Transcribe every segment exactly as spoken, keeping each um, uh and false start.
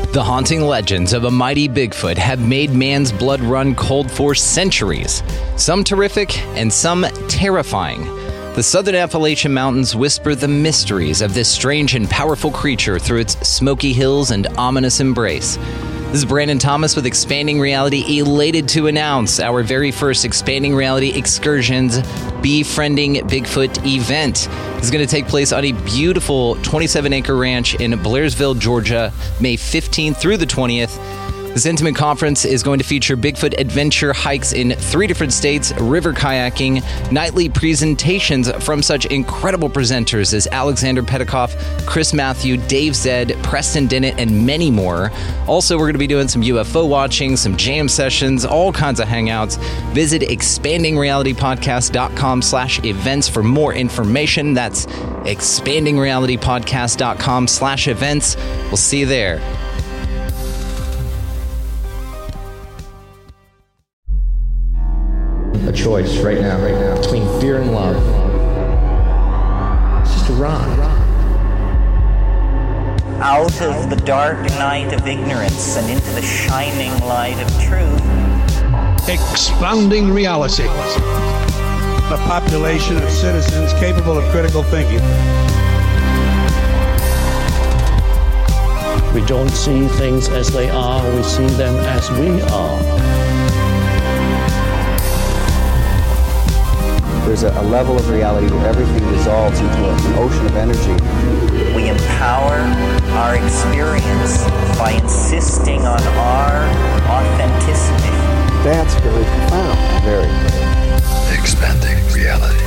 The haunting legends of a mighty Bigfoot have made man's blood run cold for centuries. Some terrific and some terrifying. The southern Appalachian Mountains whisper the mysteries of this strange and powerful creature through its smoky hills and ominous embrace. This is Brandon Thomas with Expanding Reality, elated to announce our very first Expanding Reality Excursions Befriending Bigfoot event. This is going to take place on a beautiful twenty-seven acre ranch in Blairsville, Georgia, May fifteenth through the twentieth. This intimate conference is going to feature Bigfoot adventure hikes in three different states, river kayaking, nightly presentations from such incredible presenters as Alexander Petikoff, Chris Matthew, Dave Zed, Preston Dennett, and many more. Also, we're going to be doing some U F O watching, some jam sessions, all kinds of hangouts. Visit expanding reality podcast dot com slash events for more information. That's expanding reality podcast dot com slash events. We'll see you there. A choice right now, right now, between fear and love. It's just a rock. Out of the dark night of ignorance and into the shining light of truth. Expanding reality. A population of citizens capable of critical thinking. We don't see things as they are, we see them as we are. There's a, a level of reality where everything dissolves into a, an ocean of energy. We empower our experience by insisting on our authenticity. That's very profound. Very. Expanding reality.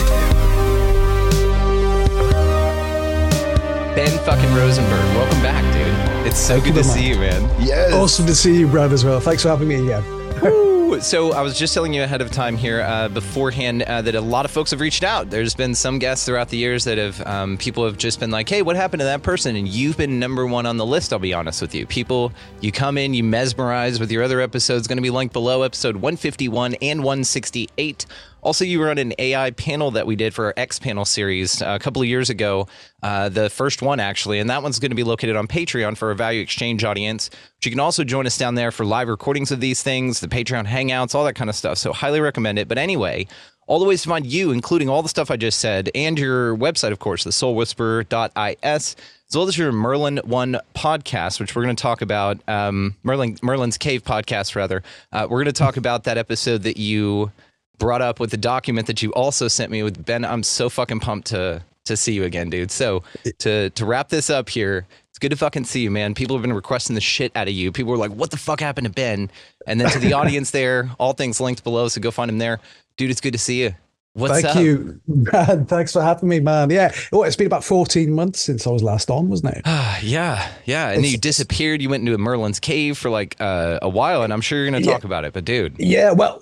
Ben fucking Rosenberg, welcome back, dude. It's so good to see you, man. Yes. Awesome to see you, Brad, as well. Thanks for having me again. So I was just telling you ahead of time here uh, beforehand uh, that a lot of folks have reached out. There's been some guests throughout the years that have, um, people have just been like, hey, what happened to that person? And you've been number one on the list, I'll be honest with you. People, you come in, you mesmerize with your other episodes, going to be linked below, episode one fifty-one and one sixty-eight. Also, you were on an A I panel that we did for our X panel series uh, a couple of years ago, uh, the first one actually, and that one's going to be located on Patreon for our Value Exchange audience. But you can also join us down there for live recordings of these things, the Patreon hangouts, all that kind of stuff. So highly recommend it. But anyway, all the ways to find you, including all the stuff I just said, and your website, of course, the soul whisperer dot is, as well as your Merlin One podcast, which we're going to talk about, um, Merlin Merlin's Cave podcast, rather. Uh, we're going to talk about that episode that you brought up with the document that you also sent me with Ben. I'm so fucking pumped to to see you again, dude. So to to wrap this up here, it's good to fucking see you, man. People have been requesting the shit out of you. People were like, what the fuck happened to Ben? And then to the audience there, all things linked below, so go find him there. Dude, it's good to see you. What's Thank up? Thank you, Brad. Thanks for having me, man. Yeah. Oh, it's been about fourteen months since I was last on, wasn't it? yeah. Yeah. And then you disappeared. You went into a Merlin's Cave for like uh, a while, and I'm sure you're going to yeah. talk about it, but dude. Yeah, well,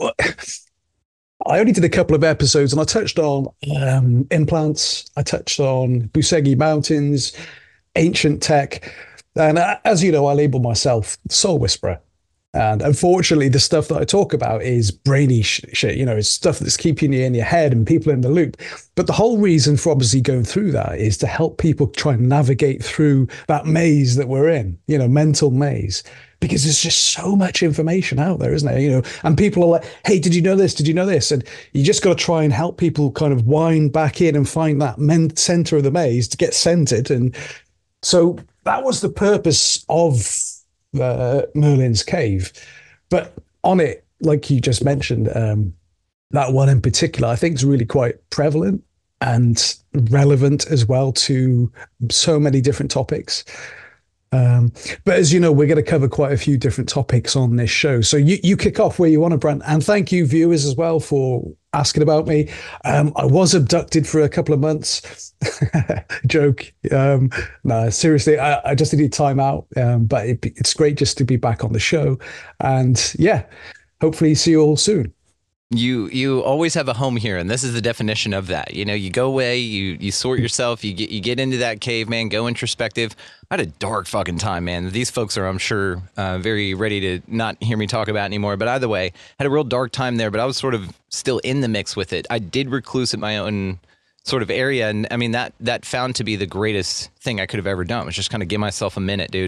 I only did a couple of episodes and I touched on um, implants. I touched on Busegi Mountains, ancient tech. And uh, as you know, I label myself Soul Whisperer. And unfortunately, the stuff that I talk about is brainy sh- shit. You know, it's stuff that's keeping you in your head and people in the loop. But the whole reason for obviously going through that is to help people try and navigate through that maze that we're in, you know, mental maze. Because there's just so much information out there, isn't there? You know, and people are like, hey, did you know this? Did you know this? And you just got to try and help people kind of wind back in and find that men- center of the maze to get centered. And so that was the purpose of uh, Merlin's Cave. But on it, like you just mentioned, um, that one in particular, I think is really quite prevalent and relevant as well to so many different topics. Um, but as you know, we're going to cover quite a few different topics on this show. So you, you kick off where you want to, Brent. And thank you, viewers, as well, for asking about me. Um, I was abducted for a couple of months. Joke. Um, no, seriously, I, I just needed time out. Um, but it, it's great just to be back on the show. And yeah, hopefully see you all soon. You you always have a home here, and this is the definition of that. You know, you go away, you you sort yourself, you get you get into that cave, man, go introspective. I had a dark fucking time, man. These folks are, I'm sure, uh, very ready to not hear me talk about it anymore. But either way, had a real dark time there, but I was sort of still in the mix with it. I did recluse at my own sort of area, and I mean, that that found to be the greatest thing I could have ever done, was just kind of give myself a minute, dude.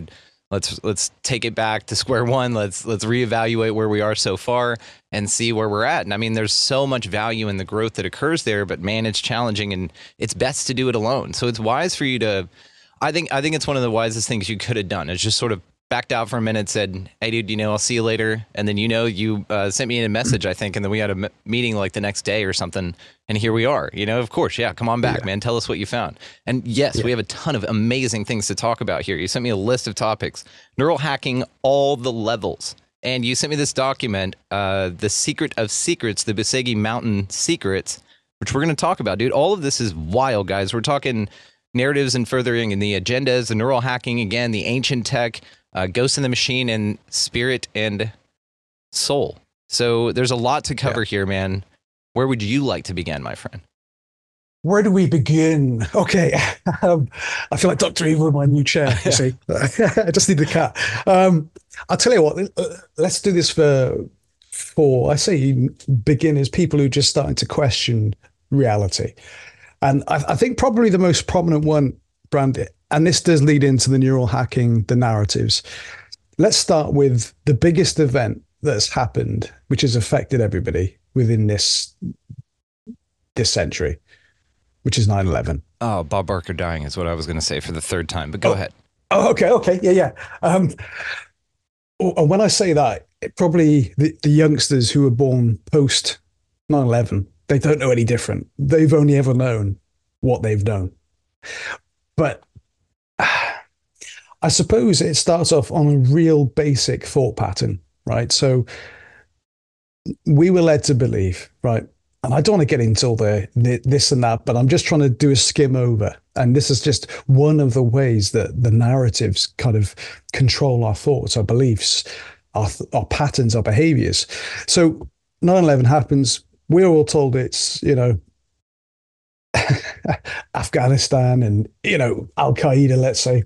Let's let's take it back to square one. Let's let's reevaluate where we are so far and see where we're at. And I mean, there's so much value in the growth that occurs there, but man, it's challenging and it's best to do it alone. So it's wise for you to, I think I think it's one of the wisest things you could have done is just sort of backed out for a minute, said, hey, dude, you know, I'll see you later. And then, you know, you uh, sent me a message, I think, and then we had a m- meeting like the next day or something. And here we are, you know, of course. Yeah. Come on back, yeah. man. Tell us what you found. And yes, yeah. we have a ton of amazing things to talk about here. You sent me a list of topics, neural hacking, all the levels. And you sent me this document, uh, The Secret of Secrets, the Busegi Mountain Secrets, which we're going to talk about, dude. All of this is wild, guys. We're talking narratives and furthering and the agendas, the neural hacking, again, the ancient tech, Uh, Ghost in the Machine, and Spirit and Soul. So there's a lot to cover yeah. here, man. Where would you like to begin, my friend? Where do we begin? Okay. Um, I feel like Doctor Evil in my new chair, you see. I just need the cat. Um, I'll tell you what, uh, let's do this for, for, I say beginners, people who are just starting to question reality. And I, I think probably the most prominent one, Brand, and this does lead into the neural hacking, the narratives. Let's start with the biggest event that's happened, which has affected everybody within this this century, which is nine eleven. Oh, Bob Barker dying is what I was going to say for the third time, but go oh, ahead. Oh, okay, okay, yeah, yeah. Um, and when I say that, it probably the, the youngsters who were born post nine eleven, they don't know any different. They've only ever known what they've known. But I suppose it starts off on a real basic thought pattern, right? So we were led to believe, right? And I don't want to get into all the, the this and that, but I'm just trying to do a skim over. And this is just one of the ways that the narratives kind of control our thoughts, our beliefs, our, our patterns, our behaviors. So nine eleven happens. We're all told it's, you know, Afghanistan and, you know, Al-Qaeda, let's say.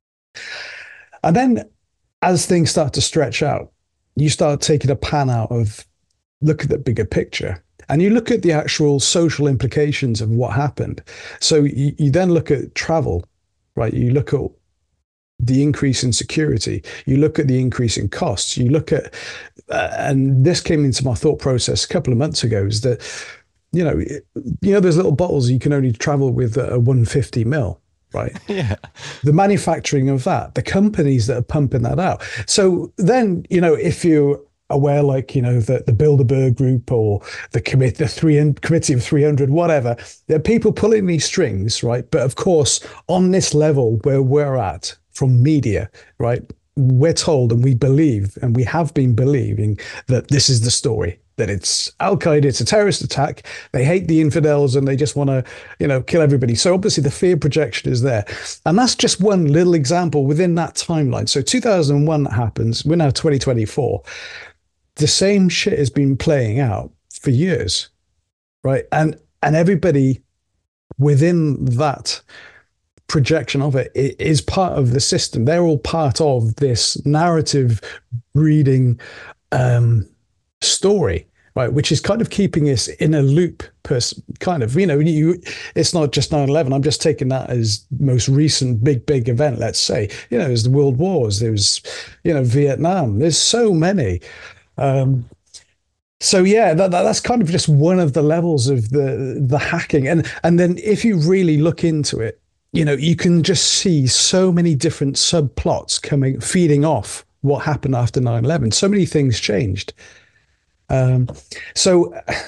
And then as things start to stretch out, you start taking a pan out of, look at the bigger picture, and you look at the actual social implications of what happened. So you, you then look at travel, right? You look at the increase in security, you look at the increase in costs, you look at, uh, and this came into my thought process a couple of months ago, is that, you know, you know, those little bottles you can only travel with a one hundred fifty mil, right? Yeah. The manufacturing of that, the companies that are pumping that out. So then, you know, if you're aware, like, you know, the, the Bilderberg Group or the commit, the three committee of three hundred, whatever, there are people pulling these strings, right? But of course, on this level where we're at from media, right? We're told and we believe, and we have been believing that this is the story. That it's Al-Qaeda, it's a terrorist attack. They hate the infidels and they just want to, you know, kill everybody. So obviously the fear projection is there. And that's just one little example within that timeline. So two thousand one happens. We're now twenty twenty-four. The same shit has been playing out for years, right? And and everybody within that projection of it is part of the system. They're all part of this narrative breeding um story, right, which is kind of keeping us in a loop, pers- kind of, you know, you it's not just nine eleven. I'm just taking that as most recent big big event, let's say. You know, there's the world wars, there was, you know, Vietnam, there's so many. Um so yeah, that, that that's kind of just one of the levels of the the hacking. And and then if you really look into it, you know, you can just see so many different subplots coming, feeding off what happened after nine eleven. So many things changed. Um, so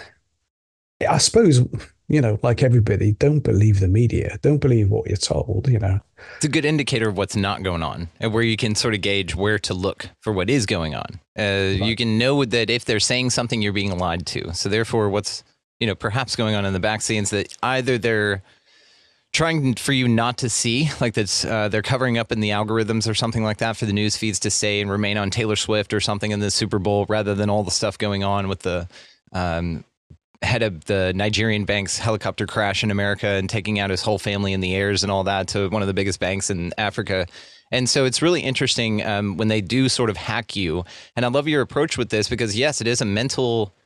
I suppose, you know, like everybody, don't believe the media. Don't believe what you're told, you know. It's a good indicator of what's not going on and where you can sort of gauge where to look for what is going on. Uh, right. You can know that if they're saying something, you're being lied to. So therefore, what's, you know, perhaps going on in the back scenes that either they're trying for you not to see, like that's uh, they're covering up in the algorithms or something like that for the news feeds to stay and remain on Taylor Swift or something in the Super Bowl rather than all the stuff going on with the um, head of the Nigerian bank's helicopter crash in America and taking out his whole family in the airs and all that to one of the biggest banks in Africa. And so it's really interesting um, when they do sort of hack you. And I love your approach with this because, yes, it is a mental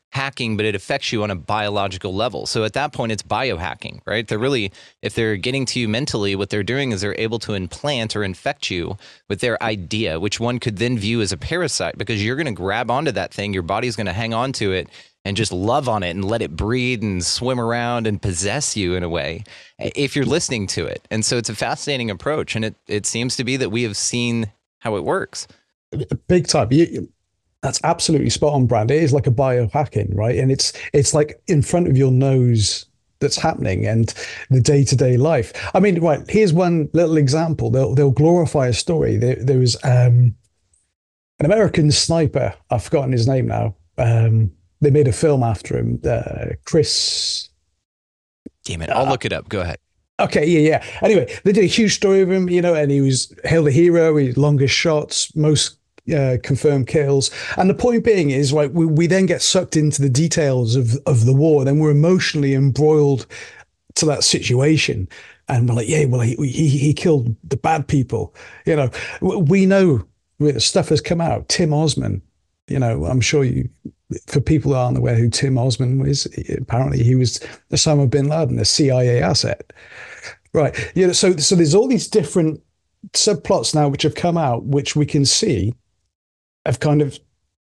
hacking, but it affects you on a biological level. So at that point, it's biohacking, right? They're really, if they're getting to you mentally, what they're doing is they're able to implant or infect you with their idea, which one could then view as a parasite, because you're going to grab onto that thing. Your body's going to hang on to it and just love on it and let it breathe and swim around and possess you in a way, if you're listening to it. And so it's a fascinating approach. And it, it seems to be that we have seen how it works. Big time. You, That's absolutely spot on, Brand. It is like a biohacking, right? And it's it's like in front of your nose that's happening, and the day-to-day life. I mean, right, here's one little example. They'll they'll glorify a story. There, there was um, an American sniper. I've forgotten his name now. Um, they made a film after him. Uh, Chris. Damn it! I'll uh, look it up. Go ahead. Okay, yeah, yeah. Anyway, they did a huge story of him, you know, and he was hailed a hero. He longest shots, most Uh, confirmed kills. And the point being is, right, we, we then get sucked into the details of, of the war. Then we're emotionally embroiled to that situation. And we're like, yeah, well, he, he, he killed the bad people. You know, we know stuff has come out. Tim Osman, you know, I'm sure you, for people who aren't aware who Tim Osman is, apparently he was Osama bin Laden, a C I A asset. Right. You know, so, so there's all these different subplots now which have come out, which we can see have kind of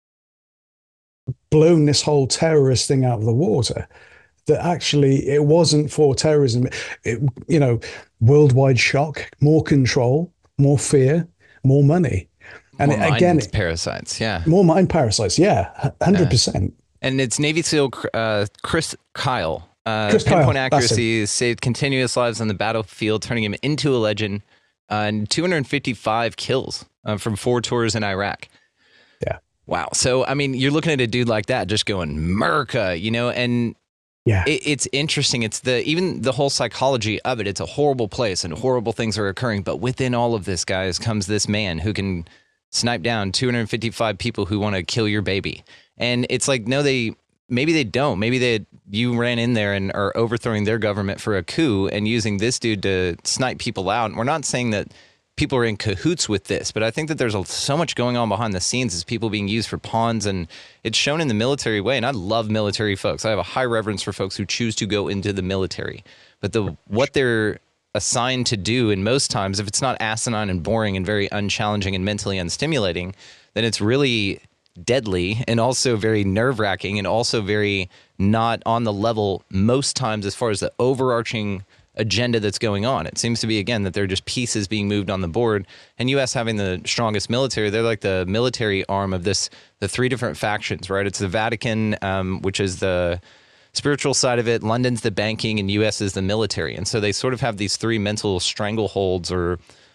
blown this whole terrorist thing out of the water, that actually it wasn't for terrorism. It, you know, worldwide shock, more control, more fear, more money. And more again, mind parasites, yeah. More mind parasites, yeah, one hundred percent. Yeah. And it's Navy SEAL uh, Chris Kyle. Uh, Chris pinpoint Kyle, accuracy saved continuous lives on the battlefield, turning him into a legend, uh, and two hundred fifty-five kills uh, from four tours in Iraq. Yeah. Wow. So, I mean, you're looking at a dude like that just going, America, you know, and yeah, it, it's interesting. It's the, even the whole psychology of it. It's a horrible place and horrible things are occurring. But within all of this, guys, comes this man who can snipe down two hundred fifty-five people who want to kill your baby. And it's like, no, they, maybe they don't. Maybe they, you ran in there and are overthrowing their government for a coup and using this dude to snipe people out. And we're not saying that people are in cahoots with this, but I think that there's a, so much going on behind the scenes as people being used for pawns, and it's shown in the military way. And I love military folks. I have a high reverence for folks who choose to go into the military, but the what they're assigned to do, and most times, if it's not asinine and boring and very unchallenging and mentally unstimulating, then it's really deadly and also very nerve-wracking and also very not on the level most times as far as the overarching agenda that's going on. It seems to be, again, that they're just pieces being moved on the board. And U S having the strongest military, they're like the military arm of this, the three different factions, right? It's the Vatican, um, which is the spiritual side of it. London's the banking, and U S is the military. And so they sort of have these three mental strangleholds, or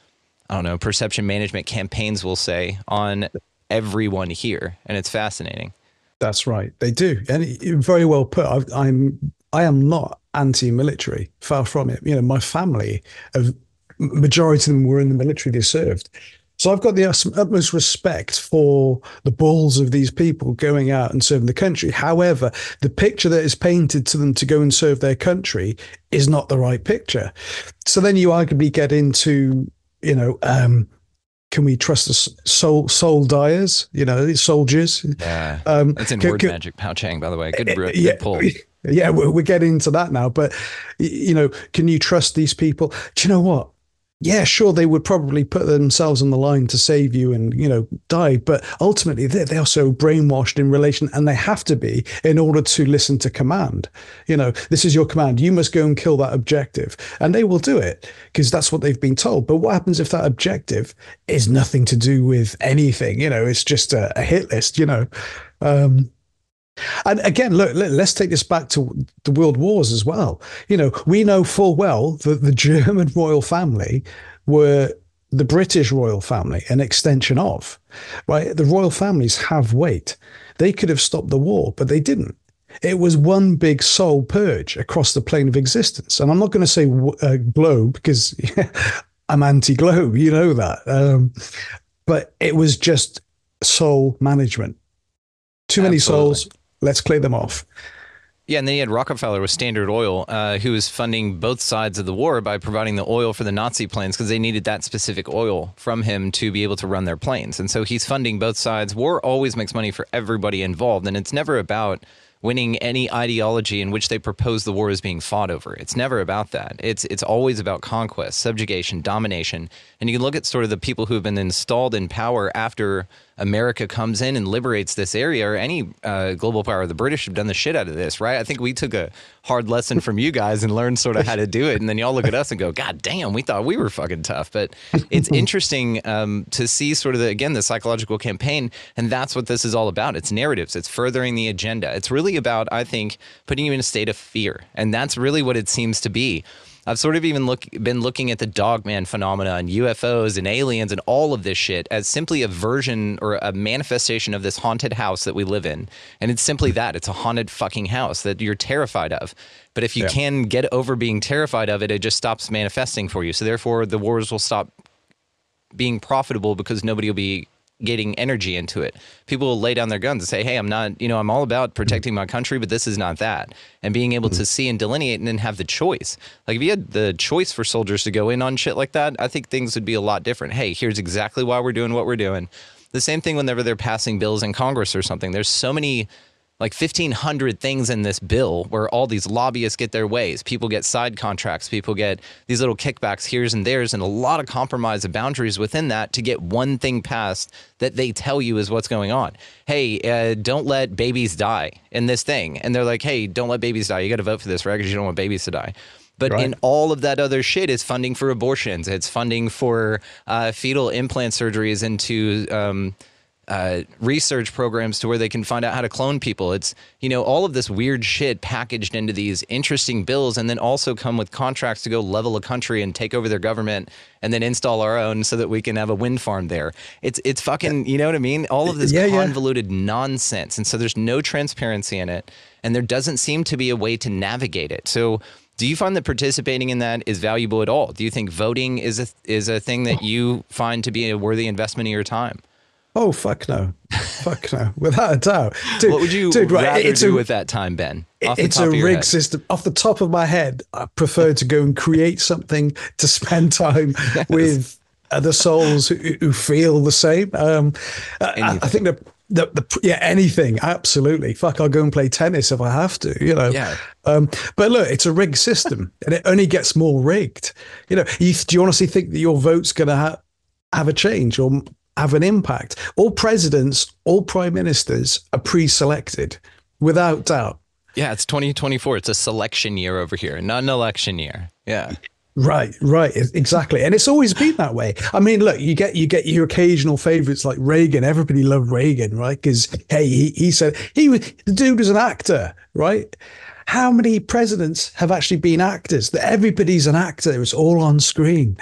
I don't know, perception management campaigns, we'll say, on everyone here. And it's fascinating. That's right. They do. And it, very well put. I've, I'm, I am not anti-military, far from it. You know, my family, a majority of them were in the military, they served. So I've got the utmost respect for the balls of these people going out and serving the country. However, the picture that is painted to them to go and serve their country is not the right picture. So then you arguably get into, you know, um, can we trust the soul soul dyers? You know, soldiers. Yeah, um, that's in can, Word can, Magic, Pao Chang, by the way. Good, good yeah, pull. Yeah, we're, we're getting into that now. But, you know, can you trust these people? Do you know what? Yeah, sure, they would probably put themselves on the line to save you and, you know, die. But ultimately, they they are so brainwashed in relation, and they have to be in order to listen to command. You know, this is your command. You must go and kill that objective. And they will do it because that's what they've been told. But what happens if that objective is nothing to do with anything? You know, it's just a, a hit list, you know. Um, And again, look, let's take this back to the world wars as well. You know, we know full well that the German royal family were the British royal family, an extension of, right? The royal families have weight. They could have stopped the war, but they didn't. It was one big soul purge across the plane of existence. And I'm not going to say uh, globe because I'm anti-globe, you know that. Um, but it was just soul management. Too many Absolutely. souls. Let's clear them off. Yeah, and then you had Rockefeller with Standard Oil, uh, who was funding both sides of the war by providing the oil for the Nazi planes because they needed that specific oil from him to be able to run their planes. And so he's funding both sides. War always makes money for everybody involved, and it's never about winning any ideology in which they propose the war is being fought over. It's never about that. It's it's always about conquest, subjugation, domination. And you can look at sort of the people who have been installed in power after America comes in and liberates this area, or any uh, global power. The British have done the shit out of this, right? I think we took a hard lesson from you guys and learned sort of how to do it. And then y'all look at us and go, God damn, we thought we were fucking tough. But it's interesting um, to see sort of, the, again, the psychological campaign. And that's what this is all about. It's narratives. It's furthering the agenda. It's really about, I think, putting you in a state of fear. And that's really what it seems to be. I've sort of even look, been looking at the dogman phenomena and U F Os and aliens and all of this shit as simply a version or a manifestation of this haunted house that we live in. And it's simply that. It's a haunted fucking house that you're terrified of. But if you yeah. can get over being terrified of it, it just stops manifesting for you. So therefore, the wars will stop being profitable because nobody will be getting energy into it. People will lay down their guns and say, hey, I'm not, you know, I'm all about protecting my country, but this is not that. And being able mm-hmm. to see and delineate and then have the choice. Like if you had the choice for soldiers to go in on shit like that, I think things would be a lot different. Hey, here's exactly why we're doing what we're doing. The same thing whenever they're passing bills in Congress or something. There's so many, like fifteen hundred things in this bill where all these lobbyists get their ways. People get side contracts. People get these little kickbacks here's and there's, and a lot of compromise of boundaries within that to get one thing passed that they tell you is what's going on. Hey, uh, don't let babies die in this thing. And they're like, hey, don't let babies die. You got to vote for this, right? Because you don't want babies to die. But right. in all of that other shit is funding for abortions. It's funding for uh, fetal implant surgeries into um, uh, research programs to where they can find out how to clone people. It's, you know, all of this weird shit packaged into these interesting bills, and then also come with contracts to go level a country and take over their government and then install our own so that we can have a wind farm there. It's it's fucking, you know what I mean? All of this yeah, convoluted yeah. nonsense. And so there's no transparency in it, and there doesn't seem to be a way to navigate it. So do you find that participating in that is valuable at all? Do you think voting is a, is a thing that you find to be a worthy investment of your time? Oh, fuck no. Fuck no. Without a doubt. Dude, what would you dude, right, rather it's do a, with that time, Ben? Off it's the top a of your rig head. system. Off the top of my head, I prefer to go and create something to spend time yes. with other souls who, who feel the same. Um, I, I think that the, the yeah anything absolutely. Fuck, I'll go and play tennis if I have to. You know. Yeah. Um, but look, it's a rigged system, and it only gets more rigged. You know, you, do you honestly think that your vote's going to ha- have a change or have an impact? All presidents, all prime ministers are pre-selected, without doubt. Yeah, it's twenty twenty-four. It's a selection year over here, not an election year. Yeah. Right, right, exactly. And it's always been that way. I mean, look, you get you get your occasional favorites like Reagan. Everybody loved Reagan, right? Because, hey, he, he said, he was, the dude was an actor, right? How many presidents have actually been actors? That everybody's an actor. It's all on screen.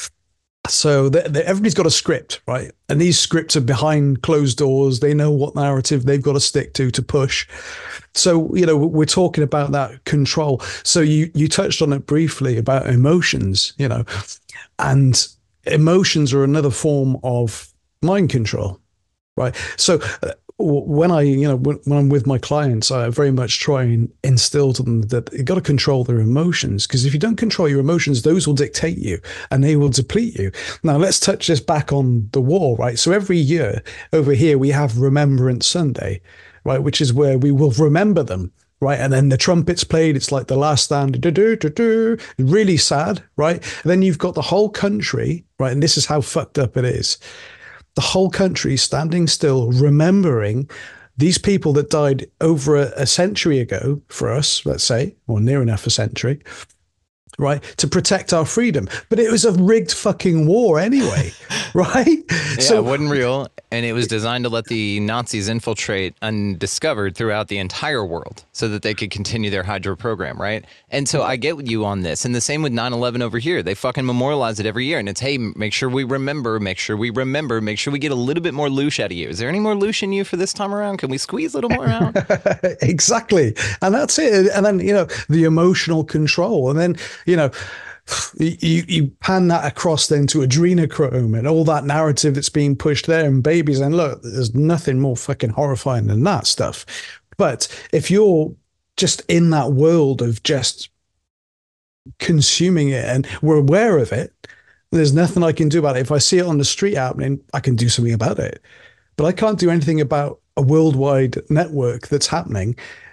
So the, the, everybody's got a script, right? And these scripts are behind closed doors. They know what narrative they've got to stick to, to push. So, you know, we're talking about that control. So you, you touched on it briefly about emotions, you know, and emotions are another form of mind control, right? So uh, when I, you know, when, when I'm with my clients, I very much try and instill to them that you've got to control their emotions, because if you don't control your emotions, those will dictate you and they will deplete you. Now, let's touch this back on the war, right? So every year over here, we have Remembrance Sunday, right? Which is where we will remember them, right? And then the trumpets played. It's like the last stand, do-do-do-do, really sad, right? And then you've got the whole country, right? And this is how fucked up it is. The whole country standing still, remembering these people that died over a, a century ago for us, let's say, or near enough a century, right, to protect our freedom. But it was a rigged fucking war anyway, right? Yeah, so, it wasn't real, and it was designed to let the Nazis infiltrate undiscovered throughout the entire world so that they could continue their Hydra program, right? And so I get you on this. And the same with nine eleven over here. They fucking memorialize it every year, and it's, hey, make sure we remember, make sure we remember, make sure we get a little bit more loosh out of you. Is there any more loosh in you for this time around? Can we squeeze a little more out? Exactly. And that's it. And then, you know, the emotional control. And then, you know, you you pan that across then to adrenochrome and all that narrative that's being pushed there, and babies. And look, there's nothing more fucking horrifying than that stuff. But if you're just in that world of just consuming it and we're aware of it, there's nothing I can do about it. If I see it on the street happening, I can do something about it. But I can't do anything about a worldwide network that's happening.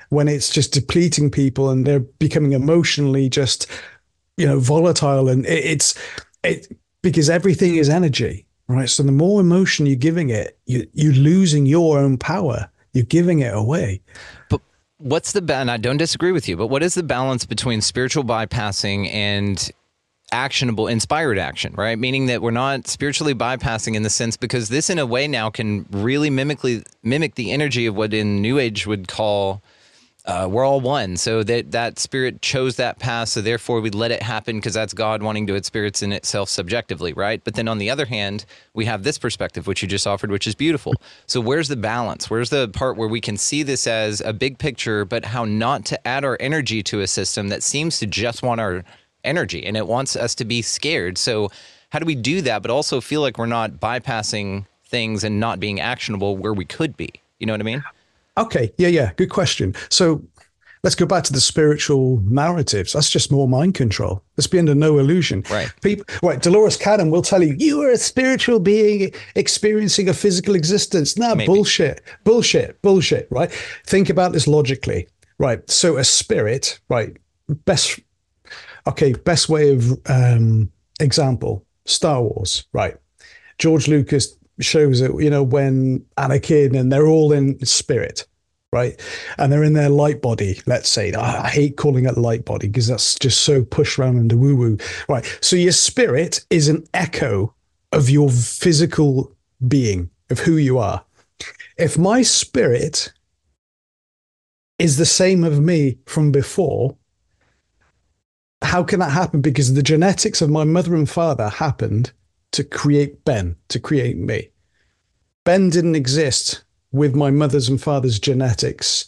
when it's just depleting people and they're becoming emotionally just, you know, volatile. And it, it's it because everything is energy, right? So the more emotion you're giving it, you, you're losing your own power. You're giving it away. But what's the, and I don't disagree with you, but what is the balance between spiritual bypassing and actionable, inspired action, right? Meaning that we're not spiritually bypassing in the sense, because this in a way now can really mimically mimic the energy of what in New Age would call uh, we're all one. So that that spirit chose that path, so therefore we let it happen because that's God wanting to experience in itself subjectively, right? But then on the other hand, we have this perspective, which you just offered, which is beautiful. So where's the balance? Where's the part where we can see this as a big picture, but how not to add our energy to a system that seems to just want our energy and it wants us to be scared? So how do we do that, but also feel like we're not bypassing things and not being actionable where we could be? You know what I mean? Okay. Yeah, yeah. Good question. So let's go back to the spiritual narratives. That's just more mind control. Let's be under no illusion. Right. People, right. Dolores Cannon will tell you, you are a spiritual being experiencing a physical existence. Nah, Maybe. bullshit, bullshit, bullshit, right? Think about this logically, right? So a spirit, right? Best, okay, best way of um, example, Star Wars, right? George Lucas shows it, you know, when Anakin and they're all in spirit, right? And they're in their light body, let's say. I hate calling it light body because that's just so pushed around into woo-woo, right? So your spirit is an echo of your physical being, of who you are. If my spirit is the same of me from before, how can that happen? Because the genetics of my mother and father happened to create Ben, to create me. Ben didn't exist with my mother's and father's genetics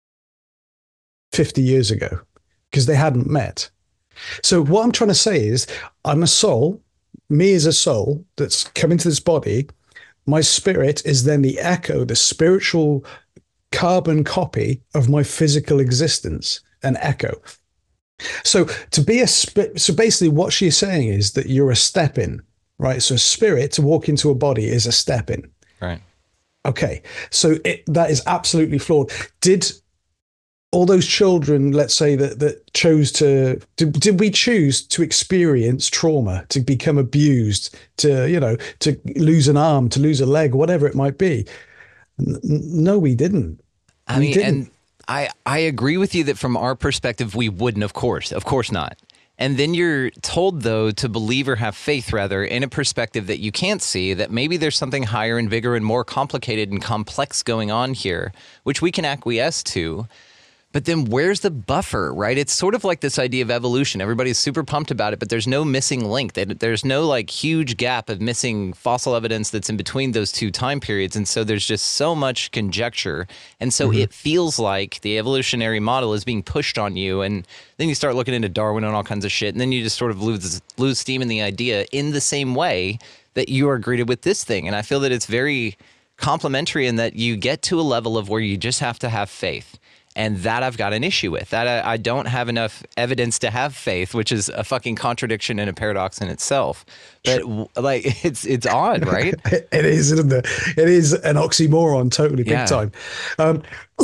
fifty years ago because they hadn't met. So what I'm trying to say is I'm a soul, me as a soul that's come into this body. My spirit is then the echo, the spiritual carbon copy of my physical existence, an echo. So to be a sp- so basically what she's saying is that you're a step in. Right. So spirit to walk into a body is a step in. Right. Okay. So it, that is absolutely flawed. Did all those children, let's say that, that chose to, did, did we choose to experience trauma, to become abused, to, you know, to lose an arm, to lose a leg, whatever it might be? N- no, we didn't. I we mean, didn't. and I, I agree with you that from our perspective, we wouldn't, of course, of course not. And then you're told, though, to believe or have faith, rather, in a perspective that you can't see, that maybe there's something higher and bigger and more complicated and complex going on here, which we can acquiesce to. But then where's the buffer, right? It's sort of like this idea of evolution. Everybody's super pumped about it, but there's no missing link. There's no like huge gap of missing fossil evidence that's in between those two time periods. And so there's just so much conjecture. And so mm-hmm. it feels like the evolutionary model is being pushed on you. And then you start looking into Darwin and all kinds of shit. And then you just sort of lose, lose steam in the idea in the same way that you are greeted with this thing. And I feel that it's very complementary in that you get to a level of where you just have to have faith. And that I've got an issue with. That I, I don't have enough evidence to have faith, which is a fucking contradiction and a paradox in itself. But sure. like, it's it's odd, right? It is, isn't it? It is an oxymoron, totally, big yeah. time. Um,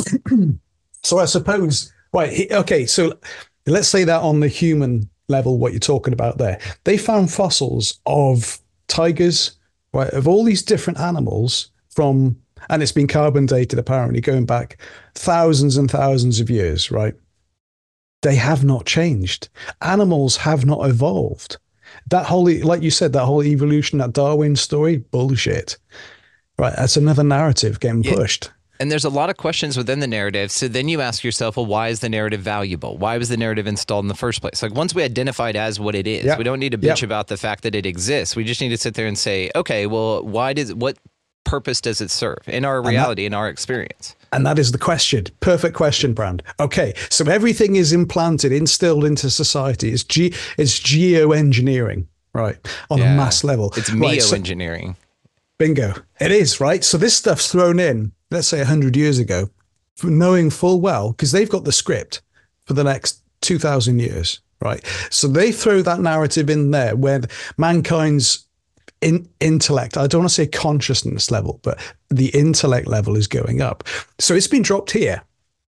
so I suppose, right, okay, so let's say that on the human level, what you're talking about there, they found fossils of tigers, right, of all these different animals from... And it's been carbon dated, apparently, going back thousands and thousands of years, right? They have not changed. Animals have not evolved. That whole, like you said, that whole evolution, that Darwin story, bullshit. Right, that's another narrative getting yeah. pushed. And there's a lot of questions within the narrative. So then you ask yourself, well, why is the narrative valuable? Why was the narrative installed in the first place? Like once we identify it as what it is, yep. we don't need to bitch yep. about the fact that it exists. We just need to sit there and say, okay, well, why does what purpose does it serve in our reality, that, in our experience? And that is the question. Perfect question, Brand. Okay, so everything is implanted, instilled into society. It's, ge- it's geoengineering, right, on yeah. a mass level. It's right, meoengineering. So, bingo. It is, right? So this stuff's thrown in, let's say one hundred years ago, knowing full well, because they've got the script for the next two thousand years, right? So they throw that narrative in there where mankind's in intellect, I don't want to say consciousness level, but the intellect level is going up. So it's been dropped here.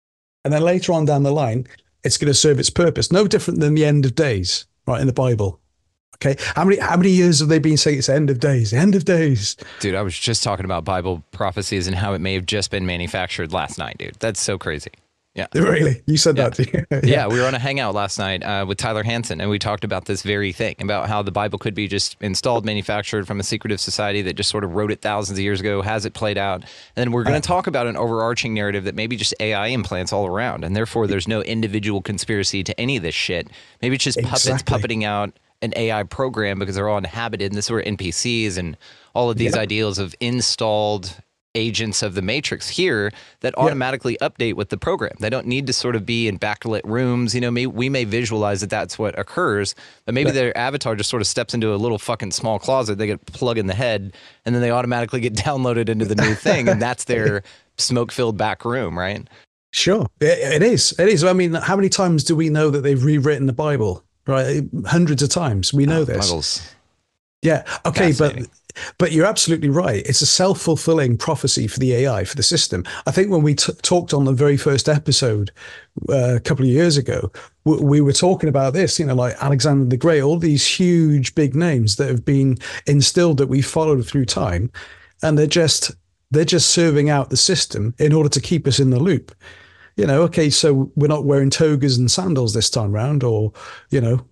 And then later on down the line, it's going to serve its purpose. No different than the end of days, right, in the Bible. Okay. How many how many years have they been saying it's end of days, end of days? Dude, I was just talking about Bible prophecies and how it may have just been manufactured last night, dude. That's so crazy. Yeah. Really? You said yeah. that, did you? yeah. yeah, we were on a hangout last night uh, with Tyler Hansen, and we talked about this very thing, about how the Bible could be just installed, manufactured from a secretive society that just sort of wrote it thousands of years ago, has it played out. And then we're going to talk about an overarching narrative that maybe just A I implants all around, and therefore there's no individual conspiracy to any of this shit. Maybe it's just puppets Exactly. puppeting out an A I program because they're all inhabited, and this is where N P Cs and all of these Yeah. ideals of installed agents of the Matrix here that automatically yeah. update with the program. They don't need to sort of be in backlit rooms. You know, may, we may visualize that that's what occurs, but maybe yeah. their avatar just sort of steps into a little fucking small closet. They get plug in the head, and then they automatically get downloaded into the new thing, and that's their smoke-filled back room, right? Sure, it, it is. It is. I mean, how many times do we know that they've rewritten the Bible? Right, hundreds of times. We know oh, this. Muggles. Yeah. Okay, but but you're absolutely right. It's a self-fulfilling prophecy for the A I, for the system. I think when we t- talked on the very first episode uh, a couple of years ago, w- we were talking about this. You know, like Alexander the Great, all these huge, big names that have been instilled that we followed through time, and they're just they're just serving out the system in order to keep us in the loop. You know, okay, so we're not wearing togas and sandals this time round, or, you know.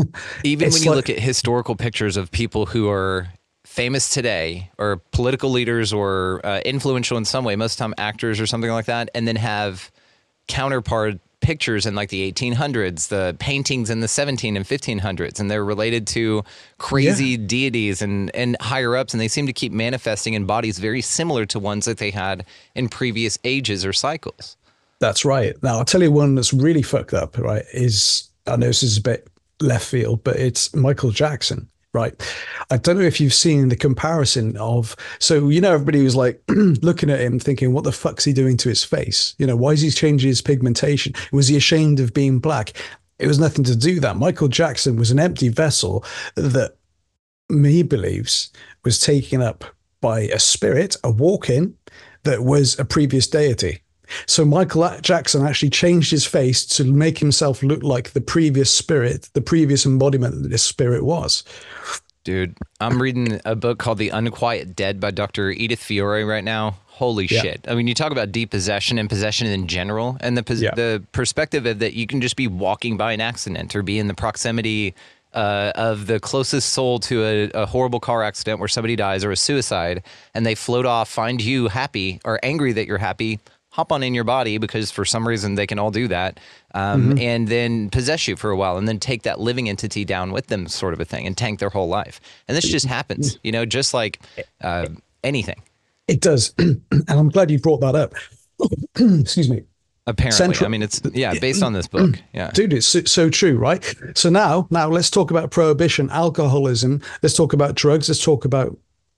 Even when you like, look at historical pictures of people who are famous today, or political leaders, or uh, influential in some way, most of the time actors or something like that, and then have counterpart pictures in like the eighteen hundreds, the paintings in the seventeen and fifteen hundreds, and they're related to crazy yeah. deities and, and higher ups, and they seem to keep manifesting in bodies very similar to ones that they had in previous ages or cycles. That's right. Now, I'll tell you one that's really fucked up, right, is, I know this is a bit left field, but it's Michael Jackson, right? I don't know if you've seen the comparison of, so, you know, everybody was like looking at him thinking, what the fuck's he doing to his face? You know, why is he changing his pigmentation? Was he ashamed of being black? It was nothing to do with that. Michael Jackson was an empty vessel that he believes was taken up by a spirit, a walk-in, that was a previous deity. So Michael Jackson actually changed his face to make himself look like the previous spirit, the previous embodiment that this spirit was. Dude, I'm reading a book called The Unquiet Dead by Doctor Edith Fiore right now. Holy yeah. shit. I mean, you talk about depossession and possession in general, and the pos- yeah. the perspective of that you can just be walking by an accident or be in the proximity uh, of the closest soul to a, a horrible car accident where somebody dies or a suicide, and they float off, find you happy or angry that you're happy, hop on in your body because for some reason they can all do that, um, mm-hmm. and then possess you for a while and then take that living entity down with them, sort of a thing, and tank their whole life. And this just happens, you know, just like uh, anything. It does. And I'm glad you brought that up. Excuse me. Apparently. Central, I mean, it's, yeah, based on this book. Yeah. Dude, it's so, so true, right? So now, now let's talk about prohibition, alcoholism. Let's talk about drugs. Let's talk about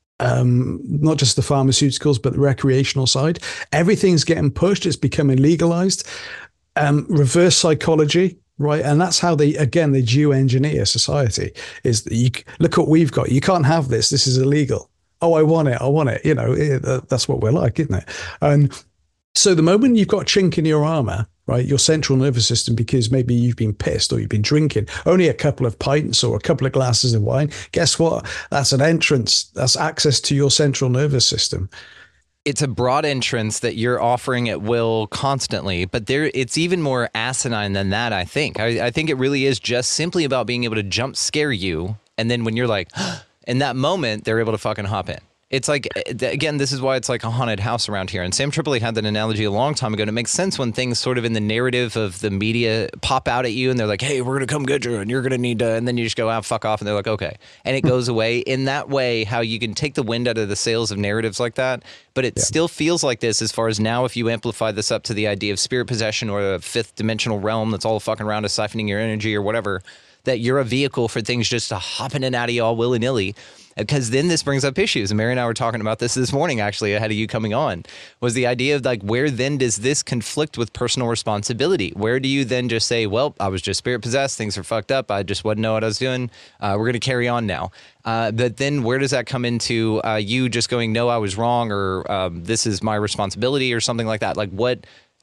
Um, not just the pharmaceuticals, but the recreational side. Everything's getting pushed. It's becoming legalized. Um, reverse psychology, right? And that's how they, again, they geo-engineer society. Is that you look what we've got. You can't have this. This is illegal. Oh, I want it. I want it. You know, it, uh, that's what we're like, isn't it? And so the moment you've got a chink in your armor, right, your central nervous system, because maybe you've been pissed or you've been drinking only a couple of pints or a couple of glasses of wine, guess what? That's an entrance. That's access to your central nervous system. It's a broad entrance that you're offering at will constantly, but there it's even more asinine than that, I think. I, I think it really is just simply about being able to jump scare you, and then when you're like, in that moment, they're able to fucking hop in. It's like, again, this is why it's like a haunted house around here. And Sam Tripoli had that analogy a long time ago. And it makes sense when things sort of in the narrative of the media pop out at you and they're like, hey, we're going to come get you and you're going to need to, and then you just go out, fuck off. And they're like, okay. And it goes away in that way, how you can take the wind out of the sails of narratives like that. But it yeah. still feels like this as far as now, if you amplify this up to the idea of spirit possession or a fifth dimensional realm that's all fucking around us, siphoning your energy or whatever, that you're a vehicle for things just to hop in and out of you all willy-nilly. Because then this brings up issues. And Mary and I were talking about this this morning, actually, ahead of you coming on, was the idea of like, where then does this conflict with personal responsibility? Where do you then just say, well, I was just spirit possessed. Things are fucked up. I just wouldn't know what I was doing. Uh, we're going to carry on now. Uh, but then where does that come into uh, you just going, no, I was wrong, or um, this is my responsibility or something like that? Like what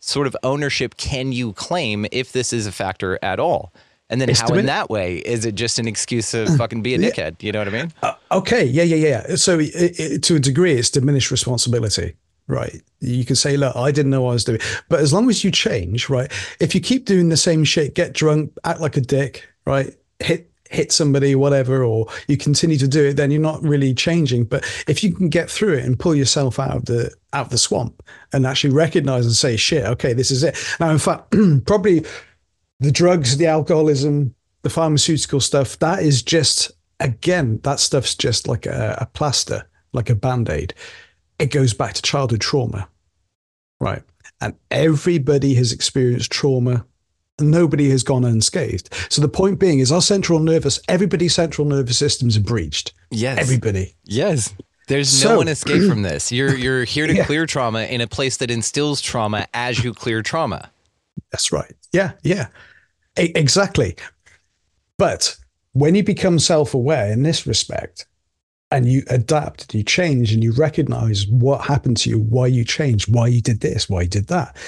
sort of ownership can you claim if this is a factor at all? And then It's how dimin- in that way is it just an excuse to fucking be a Yeah. dickhead? You know what I mean? Uh, okay, yeah, yeah, yeah. So it, it, to a degree, it's diminished responsibility, right? You can say, look, I didn't know what I was doing. But as long as you change, right? If you keep doing the same shit, get drunk, act like a dick, right? Hit hit somebody, whatever, or you continue to do it, then you're not really changing. But if you can get through it and pull yourself out of the out of the swamp and actually recognize and say, shit, okay, this is it. Now, in fact, probably the drugs, the alcoholism, the pharmaceutical stuff, that is just, again, that stuff's just like a, a plaster, like a Band-Aid. It goes back to childhood trauma, right? And everybody has experienced trauma. Nobody has gone unscathed. So the point being is our central nervous, everybody's central nervous systems are breached. Yes. Everybody. Yes. There's So- no one escape from this. You're you're here to Yeah. clear trauma in a place that instills trauma as you clear trauma. That's right. Yeah, yeah, E- exactly. But when you become self-aware in this respect and you adapt, you change and you recognize what happened to you, why you changed, why you did this, why you did that,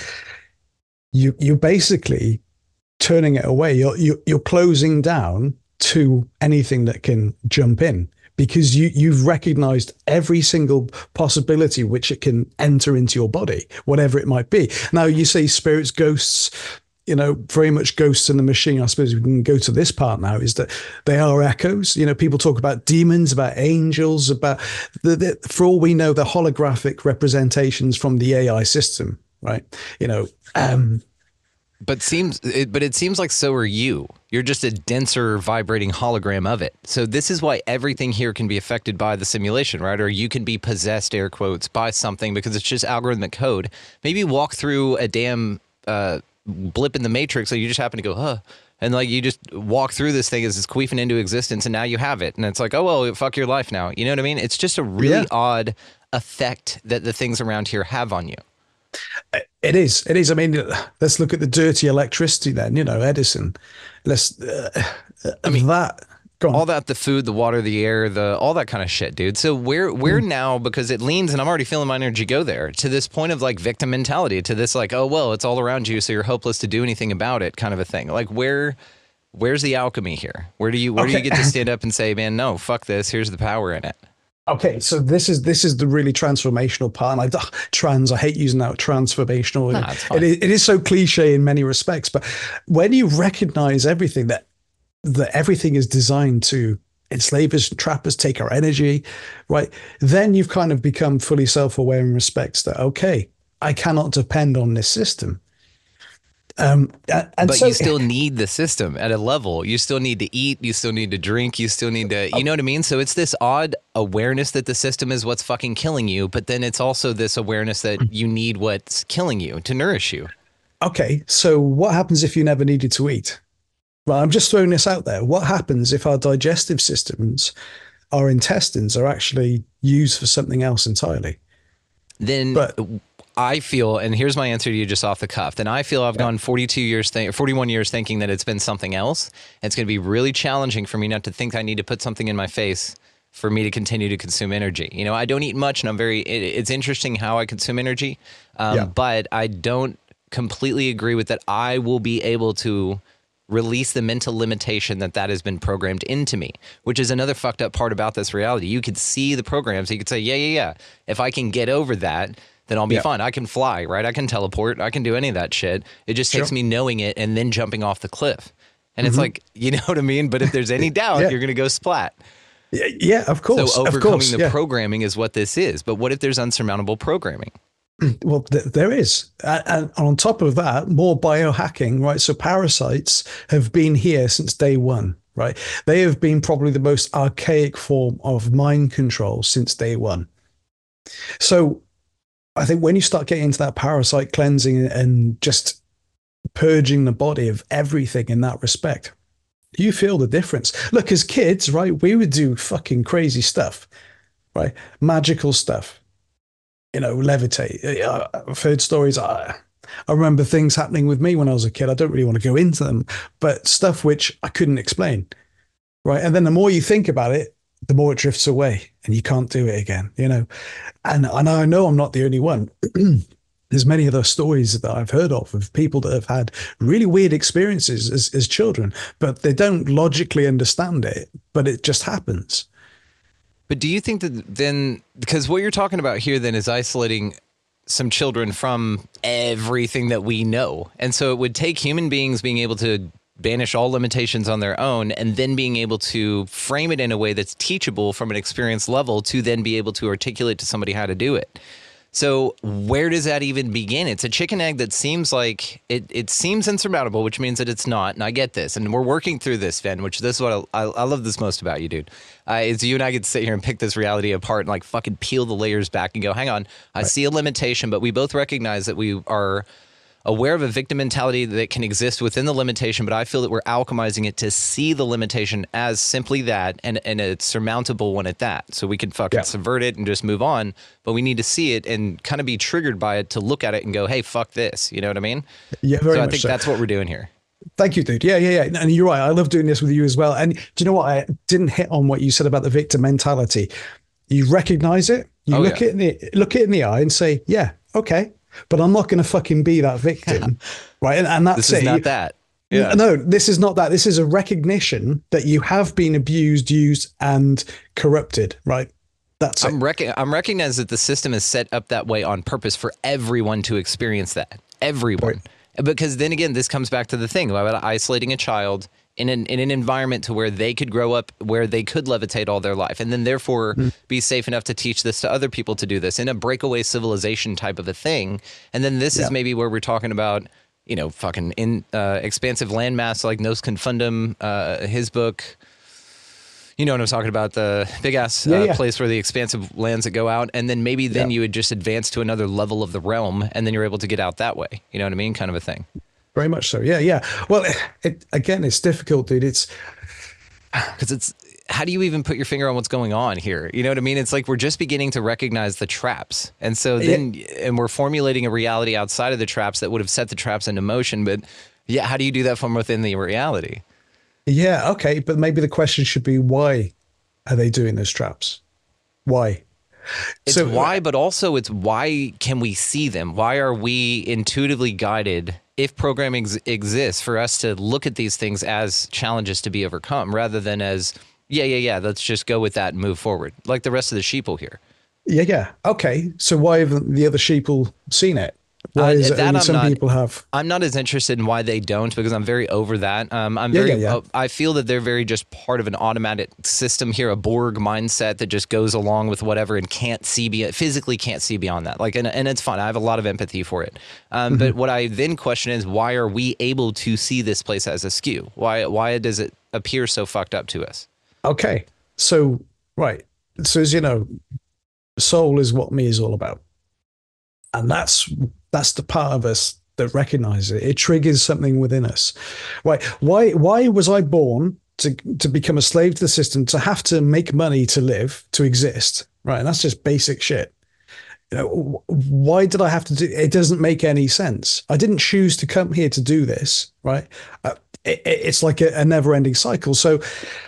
you, you're basically turning it away. You're, you're, you're closing down to anything that can jump in because you, you've recognized every single possibility which it can enter into your body, whatever it might be. Now, you say spirits, ghosts, you know, very much ghosts in the machine. I suppose we can go to this part now, is that they are echoes. You know, people talk about demons, about angels, about the, the for all we know, the holographic representations from the A I system, right? You know, um, But seems it, but it seems like so are you. You're just a denser vibrating hologram of it. So this is why everything here can be affected by the simulation, right? Or you can be possessed, air quotes, by something because it's just algorithmic code. Maybe walk through a damn uh, blip in the matrix, so you just happen to go, huh. And like you just walk through this thing as it's queefing into existence, and now you have it. And it's like, oh, well, fuck your life now. You know what I mean? It's just a really Yeah. odd effect that the things around here have on you. It is. It is. I mean, let's look at the dirty electricity then, you know, Edison. Let's, uh, I mean, that. Go on. All that, the food, the water, the air, the all that kind of shit, dude. So we're we're now, because it leans, and I'm already feeling my energy go there, to this point of like victim mentality, to this like, oh, well, it's all around you, so you're hopeless to do anything about it kind of a thing. Like where where's the alchemy here? Where do you where do you Okay. get to stand up and say, man, no, fuck this, here's the power in it? Okay, so this is this is the really transformational part. And I, ugh, trans, I hate using that transformational. Nah, it's fine. it, is, it is so cliche in many respects, but when you recognize everything that that everything is designed to enslave us, trap us, take our energy, right? Then you've kind of become fully self-aware in respects that okay, I cannot depend on this system. Um, and and But so, you still need the system at a level. You still need to eat. You still need to drink. You still need to, you know what I mean? So it's this odd awareness that the system is what's fucking killing you. But then it's also this awareness that you need what's killing you to nourish you. okay, so what happens if you never needed to eat? Well, I'm just throwing this out there. What happens if our digestive systems, our intestines are actually used for something else entirely? Then But- I feel, and here's my answer to you just off the cuff, then I feel I've gone forty-two years, th- forty-one years thinking that it's been something else. It's going to be really challenging for me not to think I need to put something in my face for me to continue to consume energy. You know, I don't eat much, and I'm very, it, it's interesting how I consume energy, um, Yeah. but I don't completely agree with that. I will be able to release the mental limitation that that has been programmed into me, which is another fucked up part about this reality. You could see the programs. You could say, yeah, yeah, yeah. If I can get over that, then I'll be Yeah. fine. I can fly, right? I can teleport. I can do any of that shit. It just takes Sure. me knowing it and then jumping off the cliff. And it's like, you know what I mean? But if there's any doubt, Yeah. you're going to go splat. Yeah, yeah, of course. So of overcoming course, the yeah. programming is what this is. But what if there's unsurmountable programming? Well, th- there is. And, and on top of that, more biohacking, right? So parasites have been here since day one, right? They have been probably the most archaic form of mind control since day one. So I think when you start getting into that parasite cleansing and just purging the body of everything in that respect, you feel the difference. Look, as kids, right, we would do fucking crazy stuff, right? Magical stuff. You know, levitate. Uh, I've heard stories. I, I remember things happening with me when I was a kid. I don't really want to go into them, but stuff which I couldn't explain. Right. And then the more you think about it, the more it drifts away and you can't do it again, you know. And, and I know I'm not the only one. there's many other stories that I've heard of of people that have had really weird experiences as, as children, but they don't logically understand it, but it just happens. But do you think that then, because what you're talking about here then is isolating some children from everything that we know. And so it would take human beings being able to banish all limitations on their own and then being able to frame it in a way that's teachable from an experience level to then be able to articulate to somebody how to do it. So where does that even begin? It's a chicken egg that seems like it, it seems insurmountable, which means that it's not. And I get this. And we're working through this, Finn, which this is what I, I, I love this most about you, dude. Uh, is you and I get to sit here and pick this reality apart and like fucking peel the layers back and go, hang on, I right. see a limitation, but we both recognize that we are aware of a victim mentality that can exist within the limitation, but I feel that we're alchemizing it to see the limitation as simply that and, and a surmountable one at that. So we can fucking yeah. subvert it and just move on, but we need to see it and kind of be triggered by it to look at it and go, hey, fuck this. You know what I mean? Yeah, very so I much think so. That's what we're doing here. Thank you, dude. Yeah, yeah, yeah. And you're right. I love doing this with you as well. And do you know what? I didn't hit on what you said about the victim mentality. You recognize it. You oh, look, yeah. it in the, look it in the eye and say, yeah, okay. But I'm not going to fucking be that victim, right? And, and that's this it. is not that. Yeah. No, this is not that. This is a recognition that you have been abused, used, and corrupted, right? That's I'm it. Rec- I'm recognizing that the system is set up that way on purpose for everyone to experience that. Everyone. Right. Because then again, this comes back to the thing about isolating a child in an in an environment to where they could grow up, where they could levitate all their life, and then therefore mm. be safe enough to teach this to other people to do this in a breakaway civilization type of a thing. And then this yeah. is maybe where we're talking about, you know, fucking in uh, expansive landmass like Nos Confundum, uh, his book. You know what I'm talking about, the big ass uh, yeah, yeah. place where the expansive lands that go out. And then maybe then yeah. you would just advance to another level of the realm and then you're able to get out that way. You know what I mean? Kind of a thing. Very much so. Yeah. Yeah. Well, it, it, again, it's difficult, dude. It's because it's, how do you even put your finger on what's going on here? You know what I mean? It's like we're just beginning to recognize the traps. And so then, yeah. and we're formulating a reality outside of the traps that would have set the traps into motion. But yeah, how do you do that from within the reality? Yeah, okay, but maybe the question should be, why are they doing those traps? Why? It's so, why, but also it's why can we see them? Why are we intuitively guided, if programming ex- exists, for us to look at these things as challenges to be overcome rather than as, yeah, yeah, yeah, let's just go with that and move forward, like the rest of the sheeple here. Yeah, yeah. Okay, so why haven't the other sheeple seen it? Why is uh, it only some not, people have? I'm not as interested in why they don't, because I'm very over that. Um, I'm yeah, very. Yeah, yeah. Uh, I feel that they're very just part of an automatic system here, a Borg mindset that just goes along with whatever and can't see beyond, physically can't see beyond that. Like, and, and it's fine. I have a lot of empathy for it. Um, mm-hmm. But what I then question is, why are we able to see this place as askew? Why? Why does it appear so fucked up to us? Okay, so right, so as you know, soul is what me is all about, and that's. That's the part of us that recognizes it. It triggers something within us. Why? Why? Why was I born to to become a slave to the system? To have to make money to live, to exist, right? And that's just basic shit. You know, why did I have to do? It doesn't make any sense. I didn't choose to come here to do this, right? Uh, it, it's like a, a never-ending cycle. So,